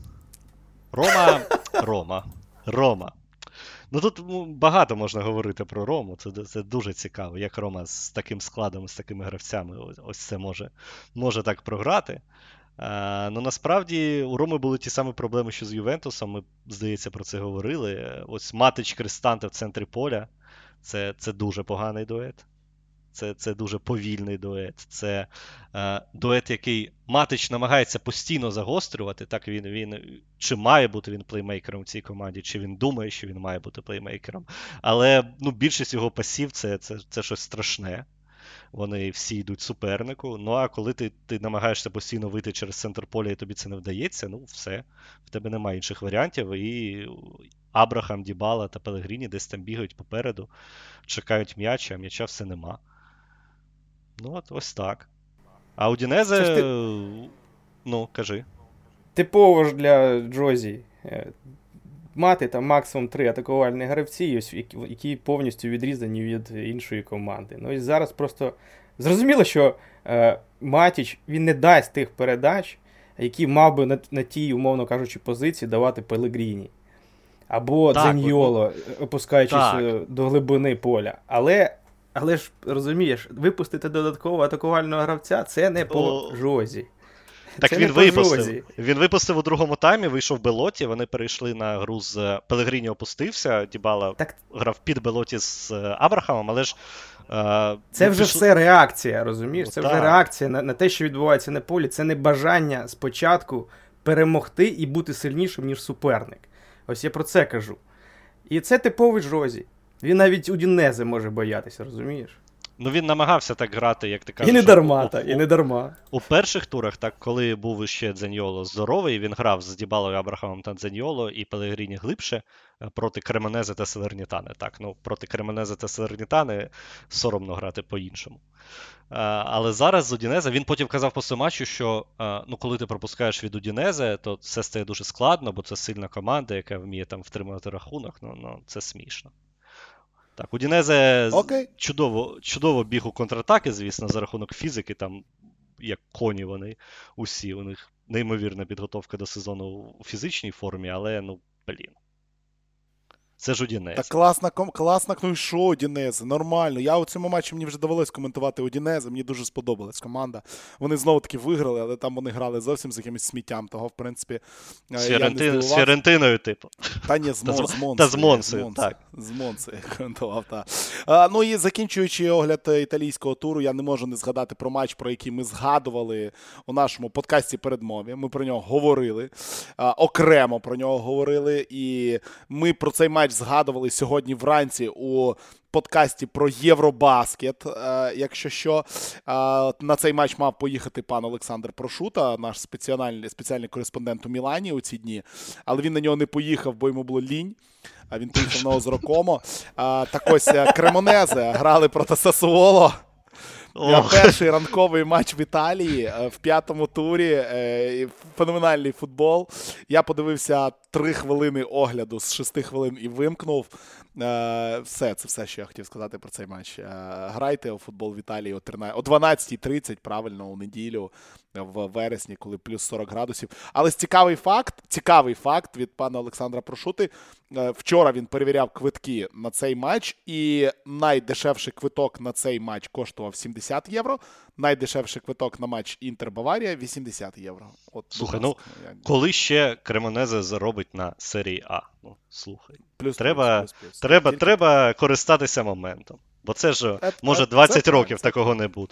S3: Рома, Рома, Рома. Ну тут багато можна говорити про Рому, це, це дуже цікаво, як Рома з таким складом, з такими гравцями ось, ось це може, може так програти. А, ну насправді у Роми були ті самі проблеми, що з Ювентусом, ми, здається, про це говорили. Ось Матич Кристанте в центрі поля, це, це дуже поганий дует. Це, це дуже повільний дует. Це е, дует, який Матич намагається постійно загострювати. Так він, він, чи має бути він плеймейкером в цій команді, чи він думає, що він має бути плеймейкером. Але ну, більшість його пасів це, це, це щось страшне. Вони всі йдуть супернику. Ну а коли ти, ти намагаєшся постійно вийти через центр поля і тобі це не вдається, ну все. В тебе немає інших варіантів. І Абрахам, Дібала та Пелегріні десь там бігають попереду, чекають м'яч, а м'яча все нема. Ну, от ось так. А Удінезе... Ти... Ну, кажи.
S2: Типово ж для Джозі мати там максимум три атакувальні гравці, які повністю відрізані від іншої команди. Ну і зараз просто зрозуміло, що е, Матіч, він не дасть тих передач, які мав би на, на тій, умовно кажучи, позиції давати Пелегріні. Або Дзаньйоло, опускаючись так. до глибини поля. Але Але ж, розумієш, випустити додаткового атакувального гравця – це не по О... Жозі.
S3: Так
S2: це
S3: він випустив. Він випустив у другому таймі, вийшов Белоті, вони перейшли на гру з Пелегріні, опустився, Дібала так... грав під Белоті з Абрахамом, але ж... Е...
S2: Це вже пішло... все реакція, розумієш? Це так. вже реакція на, на те, що відбувається на полі. Це не бажання спочатку перемогти і бути сильнішим, ніж суперник. Ось я про це кажу. І це типовий Жозі. Він навіть Удінезе може боятися, розумієш?
S3: Ну він намагався так грати, як ти кажеш.
S2: І не дарма, так, і не дарма.
S3: У перших турах, так, коли був ще Дзаньйоло здоровий, він грав з Дібалою, Абрахамом та Дзаньйоло і Пелегріні глибше проти Кремонезе та Салернітани. Так, ну проти Кремонезе та Салернітани соромно грати по-іншому. Але зараз з Удінезе, він потім казав після матчу, що ну, коли ти пропускаєш від Удінезе, то все стає дуже складно, бо це сильна команда, яка вміє там втримувати рахунок. Ну, ну це смішно. Так, Удінезе okay. чудово, чудово біг у контратаки, звісно, за рахунок фізики, там, як коні вони усі, у них неймовірна підготовка до сезону у фізичній формі, але, ну, блін. Це ж Удінезе.
S1: Так класна, класна, ну і що Удінезе, нормально. Я у цьому матчі, мені вже довелось коментувати Удінезе, мені дуже сподобалась команда. Вони знову-таки виграли, але там вони грали зовсім з якимось сміттям, того, в принципі,
S3: з
S1: я
S3: Фіоренти...
S1: не здивувався.
S3: З Фіорентиною, типу.
S1: Та ні, з, Мон...
S3: Та
S1: з Монцею.
S3: Та з Монцею, так.
S1: З Монцею коментував, так. А, ну і закінчуючи огляд італійського туру, я не можу не згадати про матч, про який ми згадували у нашому подкасті передмові. Ми про нього говорили, а, окремо про нього говорили, і ми про цей матч згадували сьогодні вранці у подкасті про Євробаскет, е, якщо що. Е, на цей матч мав поїхати пан Олександр Прошута, наш спеціальний, спеціальний кореспондент у Мілані у ці дні, але він на нього не поїхав, бо йому було лінь. А він поїхав на озеро Комо. Е, так ось Кремонезе грали проти Сасуоло.
S3: Ох.
S1: Перший ранковий матч в Італії в п'ятому турі. Феноменальний футбол. Я подивився три хвилини огляду з шести хвилин і вимкнув. Все, це все, що я хотів сказати про цей матч. Грайте у футбол в Італії о дванадцятій тридцять, правильно, у неділю, в вересні, коли плюс сорок градусів. Але цікавий факт, цікавий факт від пана Олександра Прошути. Вчора він перевіряв квитки на цей матч, і найдешевший квиток на цей матч коштував сімдесят євро, найдешевший квиток на матч Інтер-Баварія – вісімдесят євро. От,
S3: слухай,
S1: ну,
S3: як... коли ще Кремонезе заробить на серії А? Ну, слухай.
S1: Плюс,
S3: треба,
S1: плюс, плюс, плюс.
S3: Треба,
S1: Тільки...
S3: треба користатися моментом. Бо це ж,
S1: Е,
S3: може, двадцять
S1: це
S3: років
S1: це
S3: такого не буде.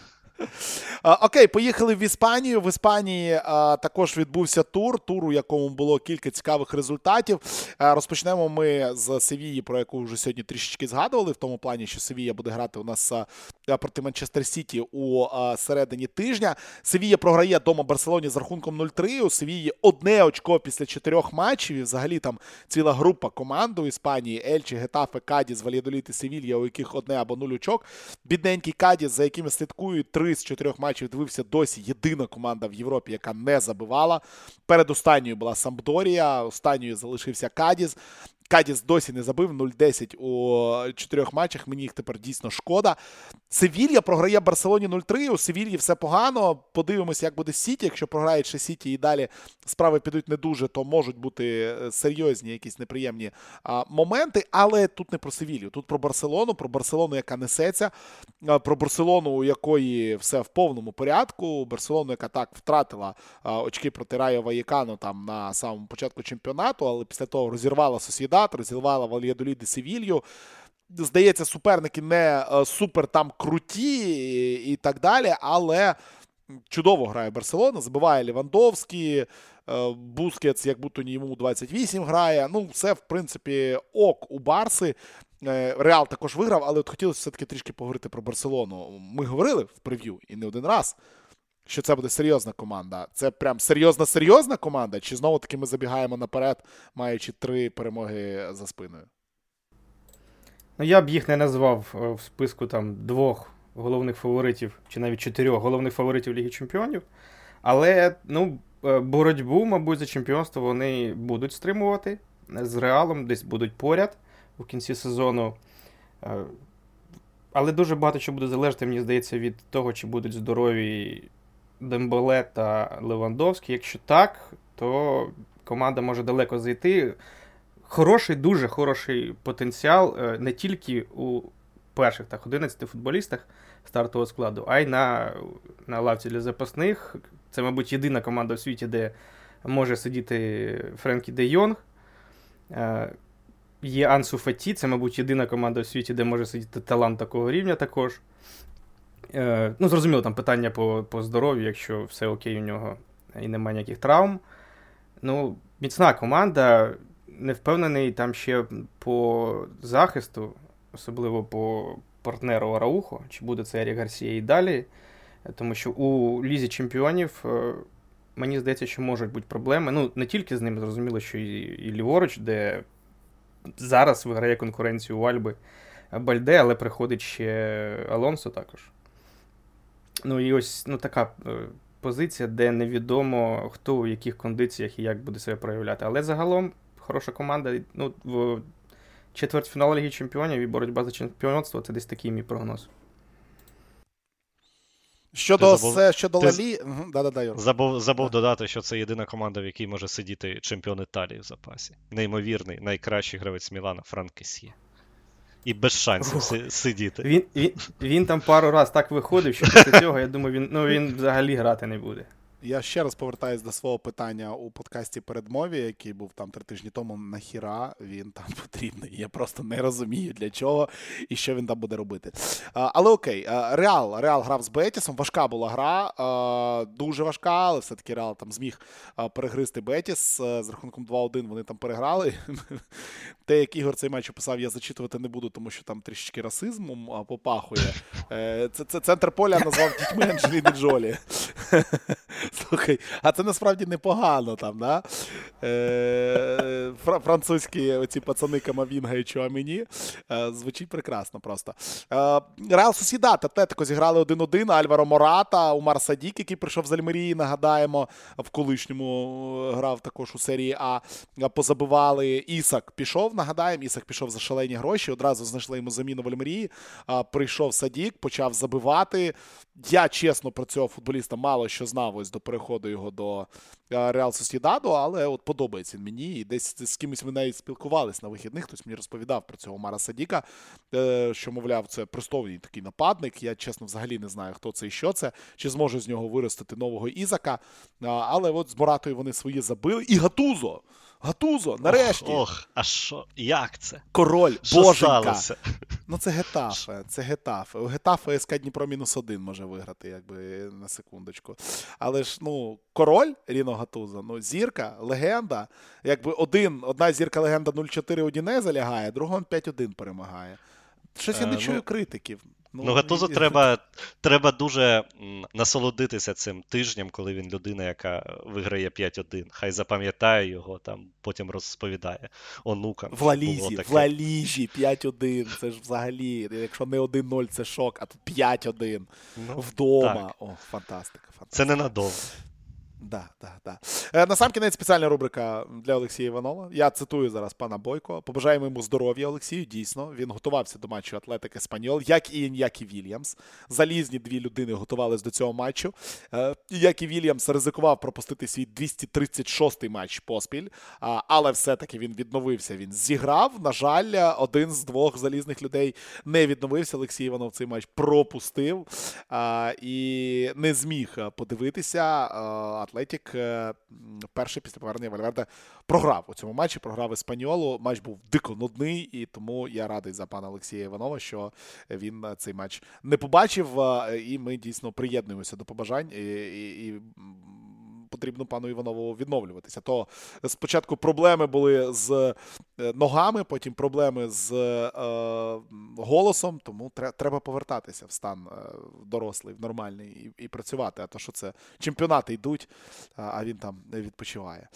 S1: Окей, поїхали в Іспанію. В Іспанії а, також відбувся тур, тур, у якому було кілька цікавих результатів. А, розпочнемо ми з Севії, про яку вже сьогодні трішечки згадували, в тому плані, що Севія буде грати у нас а, проти Манчестер Сіті у а, середині тижня. Севія програє дома Барселоні з рахунком нуль три. У Севії одне очко після чотирьох матчів. І взагалі там ціла група команд у Іспанії. Ельчі, Гетафе, Кадіс, Вальядолід і Севілья, у яких одне або нуль очок. Бідненький Кадіс, за якими слідкують три з чотирьох матчів, дивився досі єдина команда в Європі, яка не забивала. Перед останньою була Сампдорія, останньою залишився Кадіс. Кадіс досі не забив, нуль десять у чотирьох матчах, мені їх тепер дійсно шкода. Севілья програє Барселоні нуль три, у Севільї все погано, подивимося, як буде Сіті, якщо програють ще Сіті і далі справи підуть не дуже, то можуть бути серйозні якісь неприємні а, моменти, але тут не про Севілью, тут про Барселону, про Барселону, яка несеться, а, про Барселону, у якої все в повному порядку, Барселону, яка так втратила а, очки проти Райо Ваєкану там на самому початку чемпіонату, але після того розірвала Сосєдад, розірвала Вальядолід і Севілью. Здається, суперники не супер там круті і так далі, але чудово грає Барселона, забиває Левандовський, Бускетс, як будто ні йому двадцять вісім грає. Ну, все, в принципі, ок у Барси. Реал також виграв, але от хотілося все-таки трішки поговорити про Барселону. Ми говорили в прев'ю і не один раз, що це буде серйозна команда. Це прям серйозна-серйозна команда? Чи знову-таки ми забігаємо наперед, маючи три перемоги за спиною?
S2: Ну, я б їх не назвав в списку там двох головних фаворитів, чи навіть чотирьох головних фаворитів Ліги Чемпіонів. Але, ну, боротьбу, мабуть, за чемпіонство вони будуть стримувати. З Реалом десь будуть поряд в кінці сезону. Але дуже багато що буде залежати, мені здається, від того, чи будуть здорові Дембеле та Левандовський. Якщо так, то команда може далеко зайти. Хороший, дуже хороший потенціал не тільки у перших так, одинадцяти футболістах стартового складу, а й на, на лавці для запасних. Це, мабуть, єдина команда у світі, де може сидіти Френкі де Йонг. Є Ансу Фаті, це, мабуть, єдина команда у світі, де може сидіти талант такого рівня також. Е, ну, зрозуміло, там питання по, по здоров'ю, якщо все окей у нього і немає ніяких травм. Ну, міцна команда, не впевнений там ще по захисту, особливо по партнеру Араухо, чи буде це Ерік Гарсія і далі. Тому що у Лізі Чемпіонів, е, мені здається, що можуть бути проблеми. Ну, не тільки з ним, зрозуміло, що і, і ліворуч, де зараз виграє конкуренцію у Альби Бальде, але приходить ще Алонсо також. Ну і ось ну, така позиція, де невідомо, хто у яких кондиціях і як буде себе проявляти. Але загалом хороша команда. Ну, в четвертьфінал Ліги Чемпіонів і боротьба за чемпіонство – це десь такий мій прогноз.
S1: Щодо,
S3: забув,
S1: це, щодо
S3: ти
S1: Лалі... Угу, да-да-да, Юр.
S3: забув, забув
S1: Да.
S3: додати, що це єдина команда, в якій може сидіти чемпіон Італії в запасі. Неймовірний, найкращий гравець Мілана Франк Кесsie. І без шансів си- сидіти.
S2: Він, він, він там пару раз так виходив, що після цього, я думаю, він, ну, він взагалі грати не буде.
S1: Я ще раз повертаюсь до свого питання у подкасті «Передмові», який був там три тижні тому. Нахіра він там потрібний? Я просто не розумію, для чого і що він там буде робити. А, але окей, а, Реал. Реал грав з Бетісом. Важка була гра, а, дуже важка, але все-таки Реал там зміг а, перегризти Бетіс. А, з рахунком два один вони там переграли. Те, як Ігор цей матч описав, я зачитувати не буду, тому що там трішечки расизмом а, попахує. Е, це, це центр поля назвав дітьми Анджеліни Джолі. Слухай, а це насправді непогано там, да? Е, французькі оці пацани Камавінга і Чуамені. Е, звучить прекрасно просто. Е, Реал Сосідад, Атлетико зіграли один один. Альваро Мората, Умар Садік, який прийшов з Альмерії, нагадаємо, в колишньому грав також у серії А. Позабивали. Ісак пішов, нагадаємо, Ісак пішов за шалені гроші, одразу знайшли йому заміну в Альмерії. Е, прийшов Садік, почав забивати. Я, чесно, про цього футболіста мало що знав ось до переходу його до Реал Сосідаду, але от подобається він мені. І десь з кимось ми навіть спілкувались на вихідних, хтось мені розповідав про цього Мара Садіка, що, мовляв, це пристойний такий нападник. Я, чесно, взагалі не знаю, хто це і що це, чи зможе з нього виростити нового Ізака. Але от з Моратою вони свої забили. І Гатузо! Гатузо, нарешті!
S3: Ох, ох, а що? Як це?
S1: Король,
S3: що
S1: боженька!
S3: Сталося?
S1: Ну, це Гетафе, це Гетафе. У Гетафе СК Дніпро мінус один може виграти, якби, на секундочку. Але ж, ну, король Ріно Гатузо, ну, зірка, легенда. Якби один, одна зірка легенда нуль чотири Удінеза лягає, друга п'ять один перемагає. Щось я не
S3: Е,
S1: чую
S3: ну,
S1: критиків.
S3: Ну, Гатузо треба, треба дуже м, насолодитися цим тижнем, коли він людина, яка виграє п'ять один. Хай запам'ятає його, там потім розповідає онукам.
S1: В
S3: що було
S1: Лалізі,
S3: таке.
S1: в Лалізі п'ять один. Це ж взагалі, якщо не один нуль, це шок, а тут п'ять один.
S3: Ну,
S1: Вдома.
S3: так.
S1: О, фантастика, фантастика.
S3: Це ненадовго.
S1: Да, да, да. Е, насамкінець спеціальна рубрика для Олексія Іванова. Я цитую зараз пана Бойко. Побажаємо йому здоров'я, Олексію. Дійсно, він готувався до матчу Атлетик Еспаньол, як і Ін'які Вільямс. Залізні дві людини готувались до цього матчу. Е, Ін'які Вільямс ризикував пропустити свій двісті тридцять шостий матч поспіль, а, але все-таки він відновився, він зіграв. На жаль, один з двох залізних людей не відновився. Олексій Іванов цей матч пропустив а, і не зміг подивитися. А, Атлетік перший після повернення Вальверде програв у цьому матчі, програв Еспаньолу. Матч був дико нудний, і тому я радий за пана Олексія Іванова, що він цей матч не побачив, і ми дійсно приєднуємося до побажань, і, і, і потрібно пану Іванову відновлюватися. То спочатку проблеми були з ногами, потім проблеми з е, голосом, тому треба повертатися в стан дорослий, в нормальний і, і працювати. А то, що це чемпіонати йдуть, а він там не відпочиває.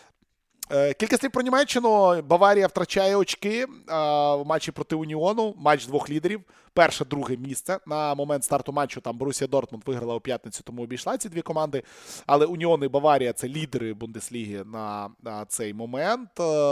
S1: Кілька слів про Німеччину. Баварія втрачає очки а, в матчі проти Уніону. Матч двох лідерів. Перше, друге місце. На момент старту матчу там Борусія Дортмунд виграла у п'ятницю, тому обійшла ці дві команди. Але Уніон і Баварія – це лідери Бундесліги на, на цей момент.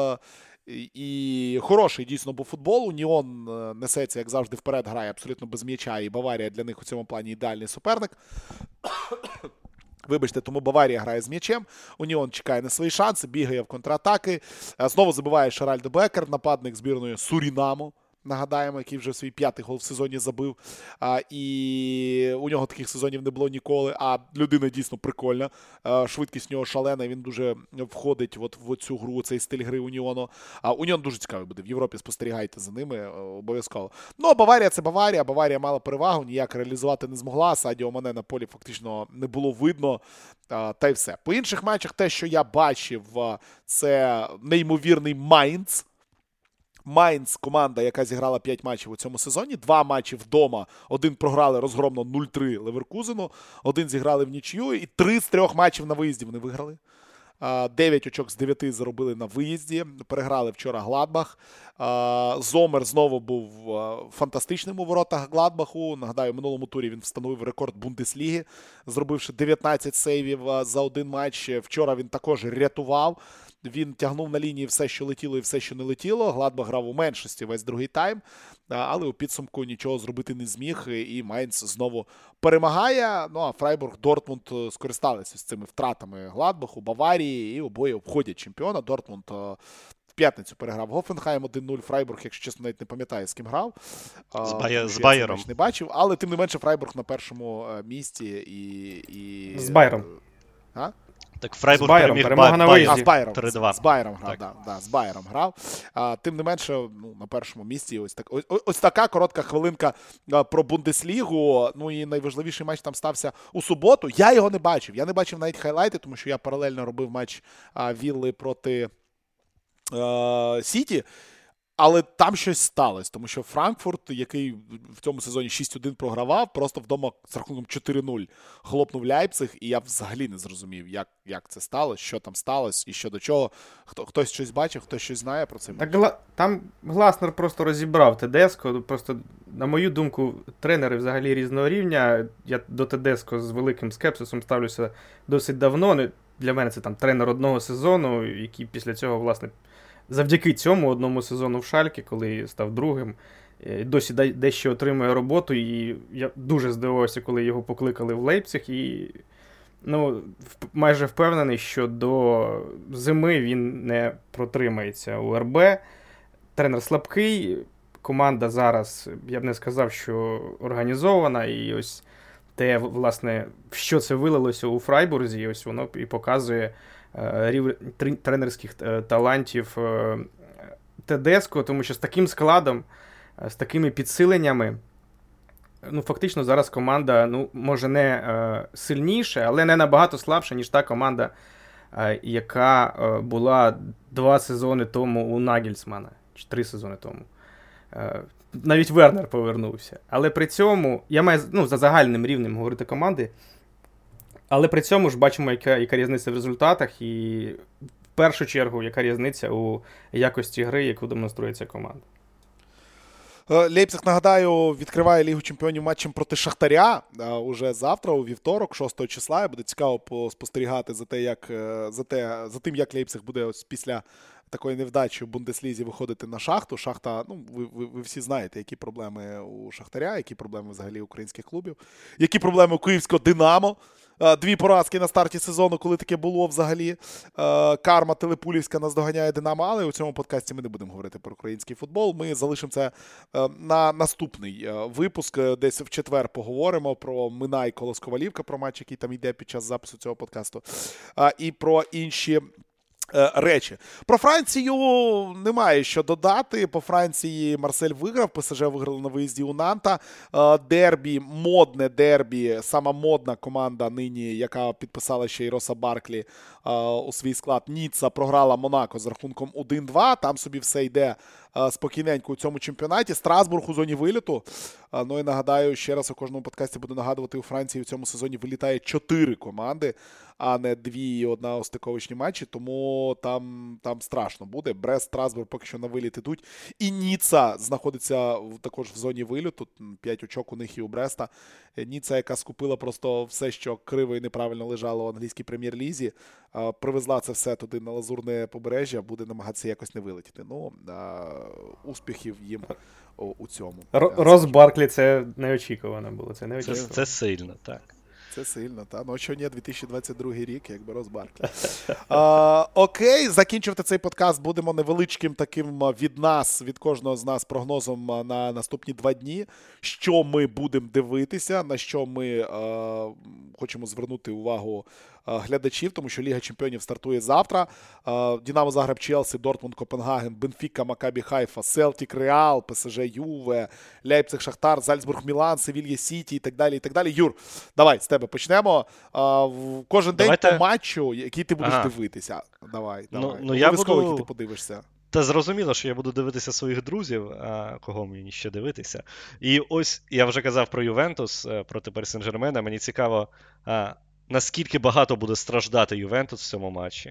S1: І хороший дійсно був футбол. Уніон несеться, як завжди, вперед, грає абсолютно без м'яча. І Баварія для них у цьому плані ідеальний суперник. Вибачте, тому Баварія грає з м'ячем, Уніон чекає на свої шанси, бігає в контратаки. Знову забиває Шараль де Бекер, нападник збірної Сурінаму, нагадаємо, який вже свій п'ятий гол в сезоні забив. А, і у нього таких сезонів не було ніколи, а людина дійсно прикольна. А, швидкість у нього шалена, він дуже входить от в цю гру, цей стиль гри Уніону. А Уніон дуже цікавий буде, в Європі спостерігайте за ними обов'язково. Ну, а Баварія – це Баварія, Баварія мала перевагу, ніяк реалізувати не змогла, Садіо Мане на полі фактично не було видно, а, та й все. По інших матчах те, що я бачив, це неймовірний Майнц. Майнц – команда, яка зіграла п'ять матчів у цьому сезоні. Два матчі вдома. Один програли розгромно нуль три Леверкузену. Один зіграли в нічию. І три з трьох матчів на виїзді вони виграли. Дев'ять очок з дев'яти заробили на виїзді. Переграли вчора Гладбах. Зомер знову був фантастичним у воротах Гладбаху. Нагадаю, в минулому турі він встановив рекорд Бундесліги, зробивши дев'ятнадцять сейвів за один матч. Вчора він також рятував він тягнув на лінії все, що летіло і все, що не летіло. Гладбах грав у меншості весь другий тайм, але у підсумку нічого зробити не зміг, і Майнц знову перемагає. Ну, а Фрайбург, Дортмунд скористалися з цими втратами Гладбаху, Баварії, і обоє обходять чемпіона. Дортмунд в п'ятницю переграв Гофенхайм один нуль. Фрайбург, якщо чесно, навіть не пам'ятаю, з ким грав.
S3: З, Бає... з
S1: Байером. Не бачив, але тим не менше Фрайбург на першому місці і... і...
S2: З Байером.
S1: А?
S3: Так Фрайбург
S2: переміг
S3: перемога
S2: на виїзді.
S1: А, з Байером.
S3: три два.
S1: З Байером грав, да, да, з Байером грав. А, тим не менше, ну, на першому місці ось, так, ось, ось така коротка хвилинка а, про Бундеслігу. Ну і найважливіший матч там стався у суботу. Я його не бачив. Я не бачив навіть хайлайти, тому що я паралельно робив матч а, Вілли проти а, Сіті. Але там щось сталося, тому що Франкфурт, який в цьому сезоні шість один програвав, просто вдома з рахунком чотири нуль хлопнув Ляйпциг, і я взагалі не зрозумів, як, як це сталося, що там сталося і що до чого. Хто, хтось щось бачив, хтось щось знає про це?
S2: Так, там Гласнер просто розібрав Тедеско. Просто, на мою думку, тренери взагалі різного рівня. Я до Тедеско з великим скепсисом ставлюся досить давно. Для мене це там тренер одного сезону, який після цього, власне, завдяки цьому одному сезону в Шальке, коли став другим, досі дещо отримує роботу, і я дуже здивувався, коли його покликали в Лейпциг, і ну, майже впевнений, що до зими він не протримається у РБ. Тренер слабкий, команда зараз, я б не сказав, що організована, і ось те, власне, в що це вилилося у Фрайбурзі, ось воно і показує рівень тренерських талантів Тедеско, тому що з таким складом, з такими підсиленнями, ну, фактично зараз команда, ну, може не е, сильніша, але не набагато слабша, ніж та команда, е, яка е, була два сезони тому у Нагельсмана, чи три сезони тому. Е, навіть Вернер повернувся. Але при цьому, я маю, ну, за загальним рівнем говорити команди, але при цьому ж бачимо, яка, яка різниця в результатах, і в першу чергу, яка різниця у якості гри, яку демонструє ця команда.
S1: Лейпциг, нагадаю, відкриває Лігу чемпіонів матчем проти Шахтаря уже завтра, у вівторок, шостого числа. Буде цікаво спостерігати за, те, як, за, те, за тим, як Лейпциг буде ось після такої невдачі в Бундеслізі виходити на Шахту. Шахта, ну, ви, ви, ви всі знаєте, які проблеми у Шахтаря, які проблеми взагалі українських клубів, які проблеми у київського Динамо. Дві поразки на старті сезону, коли таке було взагалі. Карма Телепулівська наздоганяє Динамо, але у цьому подкасті ми не будемо говорити про український футбол. Ми залишимо це на наступний випуск. Десь в четвер поговоримо про Минай Колос-Ковалівка, про матч, який там йде під час запису цього подкасту, і про інші речі. Про Францію немає що додати. По Франції Марсель виграв, ПСЖ виграли на виїзді у Нанта. Дербі, модне дербі, сама модна команда нині, яка підписала ще й Роса Барклі у свій склад. Ніцца програла Монако з рахунком один два. Там собі все йде спокійненько у цьому чемпіонаті. Страсбург у зоні виліту. Ну і нагадаю, ще раз у кожному подкасті буду нагадувати, у Франції в цьому сезоні вилітає чотири команди, а не дві і одна остиковочні матчі, тому там, там страшно буде. Брест, Страсбург поки що на виліт ідуть. І Ніцца знаходиться також в зоні виліту. П'ять очок у них і у Бреста. Ніцца, яка скупила просто все, що криво і неправильно лежало в англійській прем'єр-лізі, привезла це все туди на Лазурне побережжя, буде намагатися якось не вилетіти. Ну, успіхів їм у цьому.
S2: Рос Барклі, це неочікувано було. Це, неочікувано.
S3: Це, це сильно, так.
S1: Це сильно, та? Ну, що ні, дві тисячі двадцять другий рік, якби Рос Барклі. А, окей, закінчувати цей подкаст будемо невеличким таким від нас, від кожного з нас прогнозом на наступні два дні. Що ми будемо дивитися, на що ми а, хочемо звернути увагу глядачів, тому що Ліга Чемпіонів стартує завтра. Динамо Загреб, Челсі, Дортмунд, Копенгаген, Бенфіка, Макабі Хайфа, Селтік, Реал, ПСЖ, Юве, Ляйпциг, Шахтар, Зальцбург, Мілан, Севілья, Сіті і так далі, і так далі. Юр, давай, з тебе почнемо. Кожен
S3: Давайте...
S1: день по матчу, який ти будеш ага. дивитися. Давай, давай.
S3: Ну, ну, я
S1: Обов'язково,
S3: буду...
S1: який ти подивишся.
S3: Та зрозуміло, що я буду дивитися своїх друзів, а кого мені ще дивитися. І ось я вже казав про Ювентус проти Парі Сен-Жермена. Мені цікаво, а, наскільки багато буде страждати Ювентус в цьому матчі.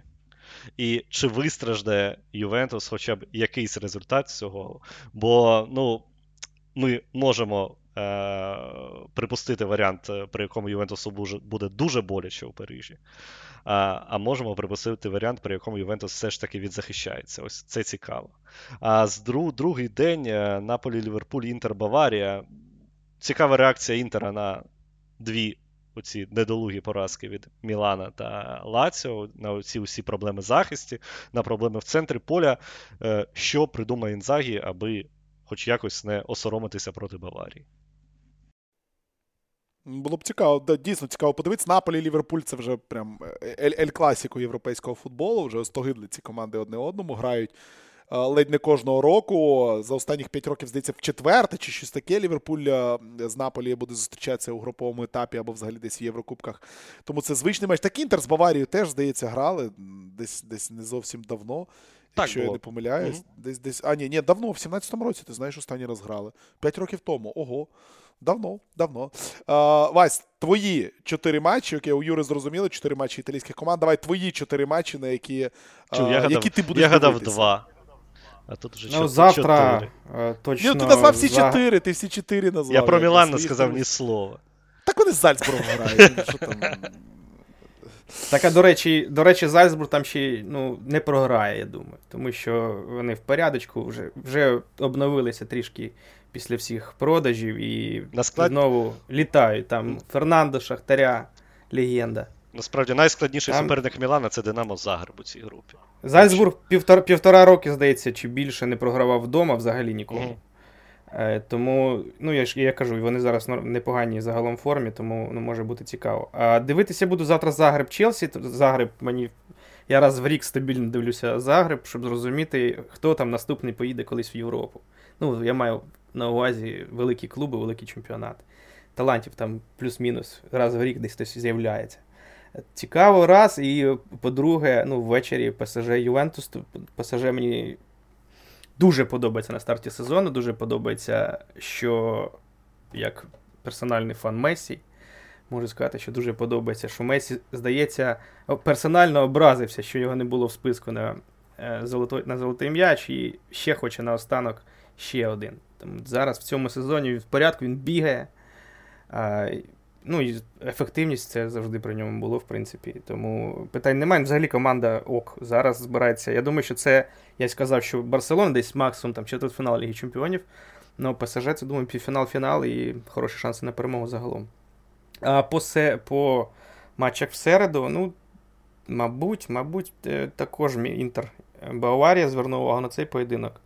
S3: І чи вистраждає Ювентус хоча б якийсь результат з цього. Бо, ну, ми можемо е, припустити варіант, при якому Ювентусу буде дуже боляче у Парижі. А, а можемо припустити варіант, при якому Ювентус все ж таки відзахищається. Ось це цікаво. А з друг, другий день Наполі, Ліверпуль, Інтер, Баварія. Цікава реакція Інтера на дві оці недолугі поразки від Мілана та Лаціо, на ці усі проблеми в захисті, на проблеми в центрі поля. Що придумає Інзагі, аби хоч якось не осоромитися проти Баварії?
S1: Було б цікаво, да, дійсно цікаво подивитися. Наполі, Ліверпуль – це вже прям ель-класіко європейського футболу. Вже остогидли ці команди одне одному, грають ледь не кожного року. За останніх п'ять років, здається, в четверте чи щось таке Ліверпуль з Наполі буде зустрічатися у груповому етапі або взагалі десь в Єврокубках. Тому це звичний матч. Так Інтер з Баварією теж, здається, грали десь, десь не зовсім давно. Так якщо було. Я не помиляюсь. Mm-hmm. Десь, десь... А, ні, ні, давно, в сімнадцятому році, ти знаєш, останній раз грали. П'ять років тому. Ого. Давно, давно. А, Вась, твої чотири матчі, окей, у Юри зрозуміли, чотири матчі італійських команд. Давай твої чотири матчі, на які,
S3: Чу,
S1: а,
S3: я
S1: які
S3: гадав,
S1: ти будеш
S3: я гадав
S1: дивитися.
S3: два. А тут вже
S2: ну,
S3: чотири.
S2: завтра точно...
S1: Ні, ти назвав всі
S2: за...
S1: чотири, ти всі чотири назвав.
S3: Я про Мілан не сказав ні слова.
S1: Так вони з Зальцбургом грають. Що там...
S2: Так, а до речі, до речі, Зальцбург там ще ну, не програє, я думаю. Тому що вони в порядочку вже, вже обновилися трішки після всіх продажів і
S3: Насклад...
S2: знову літають. Там Фернандо, Шахтаря, легенда.
S3: Насправді найскладніший
S2: там...
S3: суперник Мілана – це Динамо Загреб у цій групі.
S2: Зальцбург півтора, півтора роки, здається, чи більше не програвав вдома взагалі нікому. Mm-hmm. Е, тому, ну я ж я кажу, вони зараз в непоганій загалом формі, тому ну, може бути цікаво. А дивитися буду завтра Загреб Челсі. Загреб мені... Я раз в рік стабільно дивлюся Загреб, щоб зрозуміти, хто там наступний поїде колись в Європу. Ну, я маю на увазі великі клуби, великий чемпіонат. Талантів там плюс-мінус раз в рік десь хтось з'являється. Цікаво, раз. І, по-друге, ну, ввечері ПСЖ Ювентус. ПСЖ мені дуже подобається на старті сезону. Дуже подобається, що як персональний фан Мессі, можу сказати, що дуже подобається, що Мессі, здається, персонально образився, що його не було в списку на, золотой, на золотий м'яч, і ще хоче наостанок ще один. Тому зараз в цьому сезоні в порядку, він бігає. А, ну і ефективність це завжди при ньому було, в принципі. Тому питань немає. Взагалі команда ок зараз збирається. Я думаю, що це, я сказав, що Барселона десь максимум там четвертьфінал Ліги Чемпіонів. Ну, ПСЖ, це, думаю, півфінал-фінал і хороші шанси на перемогу загалом. А по, се, по матчах в середу, ну, мабуть, мабуть, також мій Інтер Баварія звернув увагу на цей поєдинок.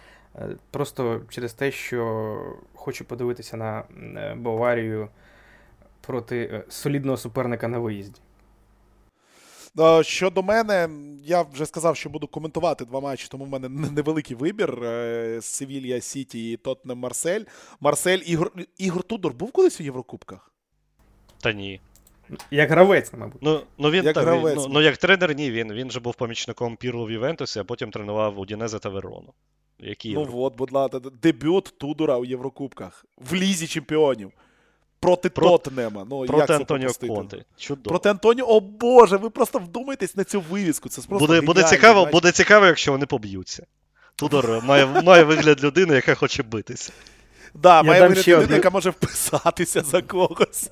S2: Просто через те, що хочу подивитися на Баварію проти солідного суперника на виїзді.
S1: Щодо мене, я вже сказав, що буду коментувати два матчі, тому в мене невеликий вибір. Севілья, Сіті і Тоттенхем, Марсель. Марсель, Ігор, Ігор Тудор був колись у Єврокубках?
S3: Та ні.
S2: Як гравець, мабуть.
S3: Ну, ну, він,
S1: як,
S3: та,
S1: гравець.
S3: Він, ну, ну, як тренер, ні. Він, він же був помічником Пірло в Ювентусі, а потім тренував Удінезе та Верону. Які
S1: ну от, будь ласка, дебют Тудора у Єврокубках. В Лізі чемпіонів. Проти Про... Тоттенема. Ну,
S3: проти Антоніо Конте. Чудово.
S1: Проти Антоніо, о боже, ви просто вдумайтесь на цю вивіску. Це просто
S3: буде, буде, цікаво, буде цікаво, якщо вони поб'ються. Тудор має, має вигляд людини, яка хоче битися.
S1: Да, має вигляд людини, яка може вписатися за когось.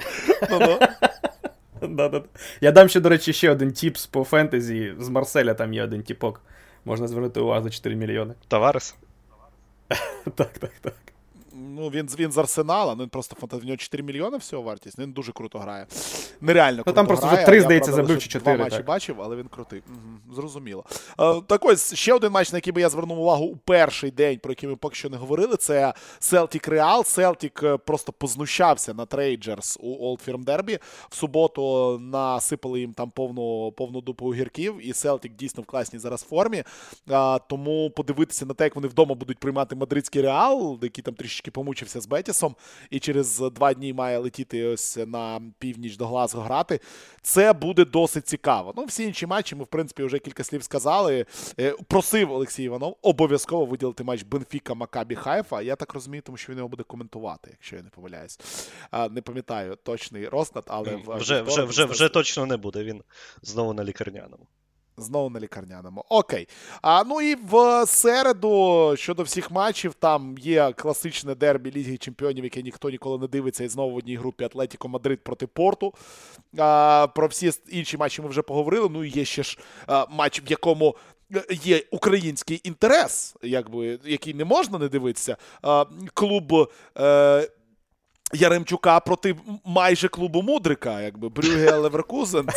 S2: Я дам ще, до речі, ще один тіпс по фентезі. З Марселя там є один тіпок. Можна звернути увагу за чотири мільйони.
S3: Таварес?
S2: Так, так, так.
S1: Ну, він, він з Арсенала, ну він просто фантаз... В нього чотири мільйони всього вартість, він дуже круто грає. Нереально круто
S2: ну, там просто
S1: грає.
S2: вже три, здається, забив чи чотири.
S1: Два матчі бачив, але він крутий. Угу, зрозуміло. А, так ось, ще один матч, на який би я звернув увагу у перший день, про який ми поки що не говорили, це Селтік Реал. Селтік просто познущався на Трейджерс у Олд Фірм Дербі. В суботу насипали їм там повну, повну дупу огірків, і Селтік дійсно в класній зараз формі. А, тому подивитися на те, як вони вдома будуть приймати мадридський Реал, який там трішечки помучився з Бетісом, і через два дні має летіти ось на північ до Глазго грати. Це буде досить цікаво. Ну, всі інші матчі ми, в принципі, вже кілька слів сказали. Просив Олексій Іванов обов'язково виділити матч Бенфіка-Макабі Хайфа. Я так розумію, тому що він його буде коментувати, якщо я не помиляюсь. Не пам'ятаю точний розклад, але...
S3: Вже, вже, вже, вже точно не буде, він знову на лікарняному.
S1: Знову на лікарняному. Окей. А, ну і в середу, щодо всіх матчів, там є класичне дербі Ліги Чемпіонів, яке ніхто ніколи не дивиться, і знову в одній групі Атлетіко Мадрид проти Порту. А, про всі інші матчі ми вже поговорили. Ну і є ще ж а, матч, в якому є український інтерес, якби, який не можна не дивитися. А, клуб е, Яремчука проти майже клубу Мудрика, якби Брюгге Леверкузен.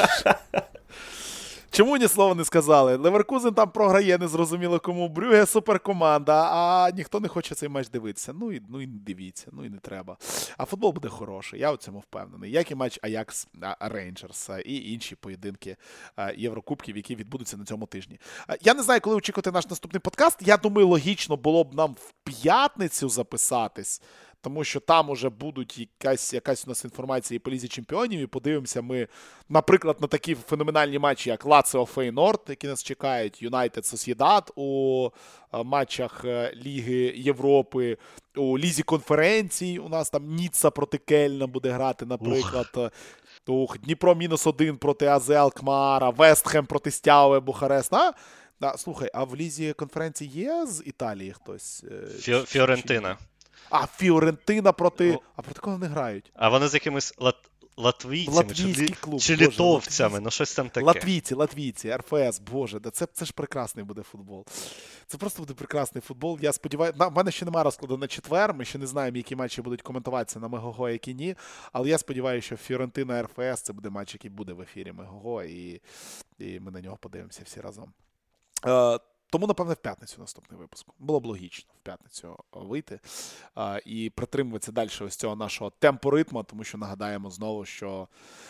S1: Чому ні слова не сказали? Леверкузен там програє, незрозуміло кому. Брюгге суперкоманда, а ніхто не хоче цей матч дивитися. Ну і, ну і не дивіться, ну і не треба. А футбол буде хороший, я у цьому впевнений. Як і матч Аякс Рейнджерс і інші поєдинки Єврокубків, які відбудуться на цьому тижні. Я не знаю, коли очікувати наш наступний подкаст. Я думаю, логічно було б нам в п'ятницю записатись. Тому що там уже будуть якась, якась у нас інформація і по Лізі Чемпіонів, і подивимося ми, наприклад, на такі феноменальні матчі, як Лаціо Фейнорд, які нас чекають, Юнайтед Сосєдад у матчах Ліги Європи, у Лізі конференцій, у нас там Ніцца проти Кельна буде грати, наприклад. Ух. Ух, Дніпро мінус один проти АЗ Алкмара, Вестхем проти Стяуе Бухарест. А? Да, слухай, а в Лізі конференції є з Італії хтось?
S3: Фіо- Фіорентина.
S1: А, Фіорентина проти... А проти кого вони грають?
S3: А вони з якимись лат... латвійцями
S1: Латвійський
S3: чи,
S1: клуб,
S3: чи
S1: боже,
S3: літовцями,
S1: латвійський.
S3: ну щось там таке.
S1: Латвійці, латвійці, ер еф ес, боже, да це, це ж прекрасний буде футбол. Це просто буде прекрасний футбол. Я сподіваюся, в мене ще немає розкладу на четвер, ми ще не знаємо, які матчі будуть коментуватися на Мегого, які ні, але я сподіваюся, що Фіорентина ер еф ес це буде матч, який буде в ефірі Мегого, і, і ми на нього подивимося всі разом. Е, Тому, напевне, в п'ятницю наступний випуск. Було б логічно в п'ятницю вийти а, і притримуватися далі ось цього нашого темпоритму, тому що нагадаємо знову, що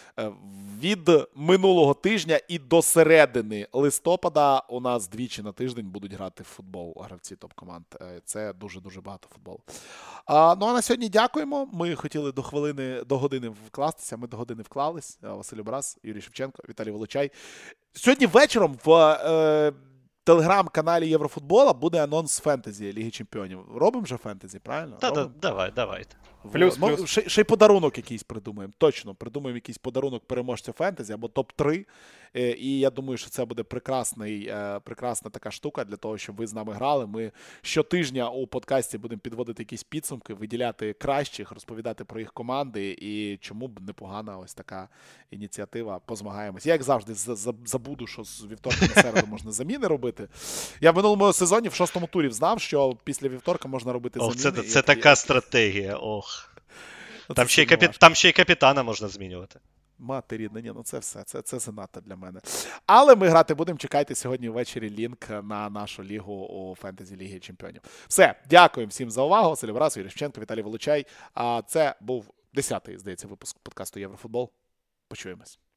S1: від минулого тижня і до середини листопада у нас двічі на тиждень будуть грати в футбол гравці топ-команд. Це дуже-дуже багато футболу. А, ну а на сьогодні дякуємо. Ми хотіли до хвилини, до години вкластися, ми до години вклались. Василь Образ, Юрій Шевченко, Віталій Волочай. Сьогодні вечором в... Е, телеграм-каналі Єврофутбола буде анонс фентезі Ліги Чемпіонів. Робимо вже фентезі, правильно?
S3: Та, да, давай, давайте.
S2: Плюс,
S1: ну,
S2: плюс.
S1: Ще, ще й подарунок якийсь придумаємо. Точно, придумаємо якийсь подарунок переможця фентезі або топ три. І я думаю, що це буде прекрасний, прекрасна така штука для того, щоб ви з нами грали. Ми щотижня у подкасті будемо підводити якісь підсумки, виділяти кращих, розповідати про їх команди. І чому б непогана ось така ініціатива. Позмагаємось. Я, як завжди, забуду, що з вівторка на середу можна заміни робити. Я в минулому сезоні в шостому турі знав, що після вівторка можна робити
S3: Ох,
S1: заміни.
S3: Це, це
S1: і,
S3: така
S1: і...
S3: стратегія, ох.
S1: Ну,
S3: там, ще й капі... там ще й капітана можна змінювати.
S1: Мати рідна, ні, ну це все, це, це занадто для мене. Але ми грати будемо, чекайте сьогодні ввечері лінк на нашу лігу у фентезі Ліги Чемпіонів. Все, дякуємо всім за увагу. Василь Образ, Юрій Шевченко, Віталій Волочай. А це був десятий, здається, випуск подкасту Єврофутбол. Почуємось.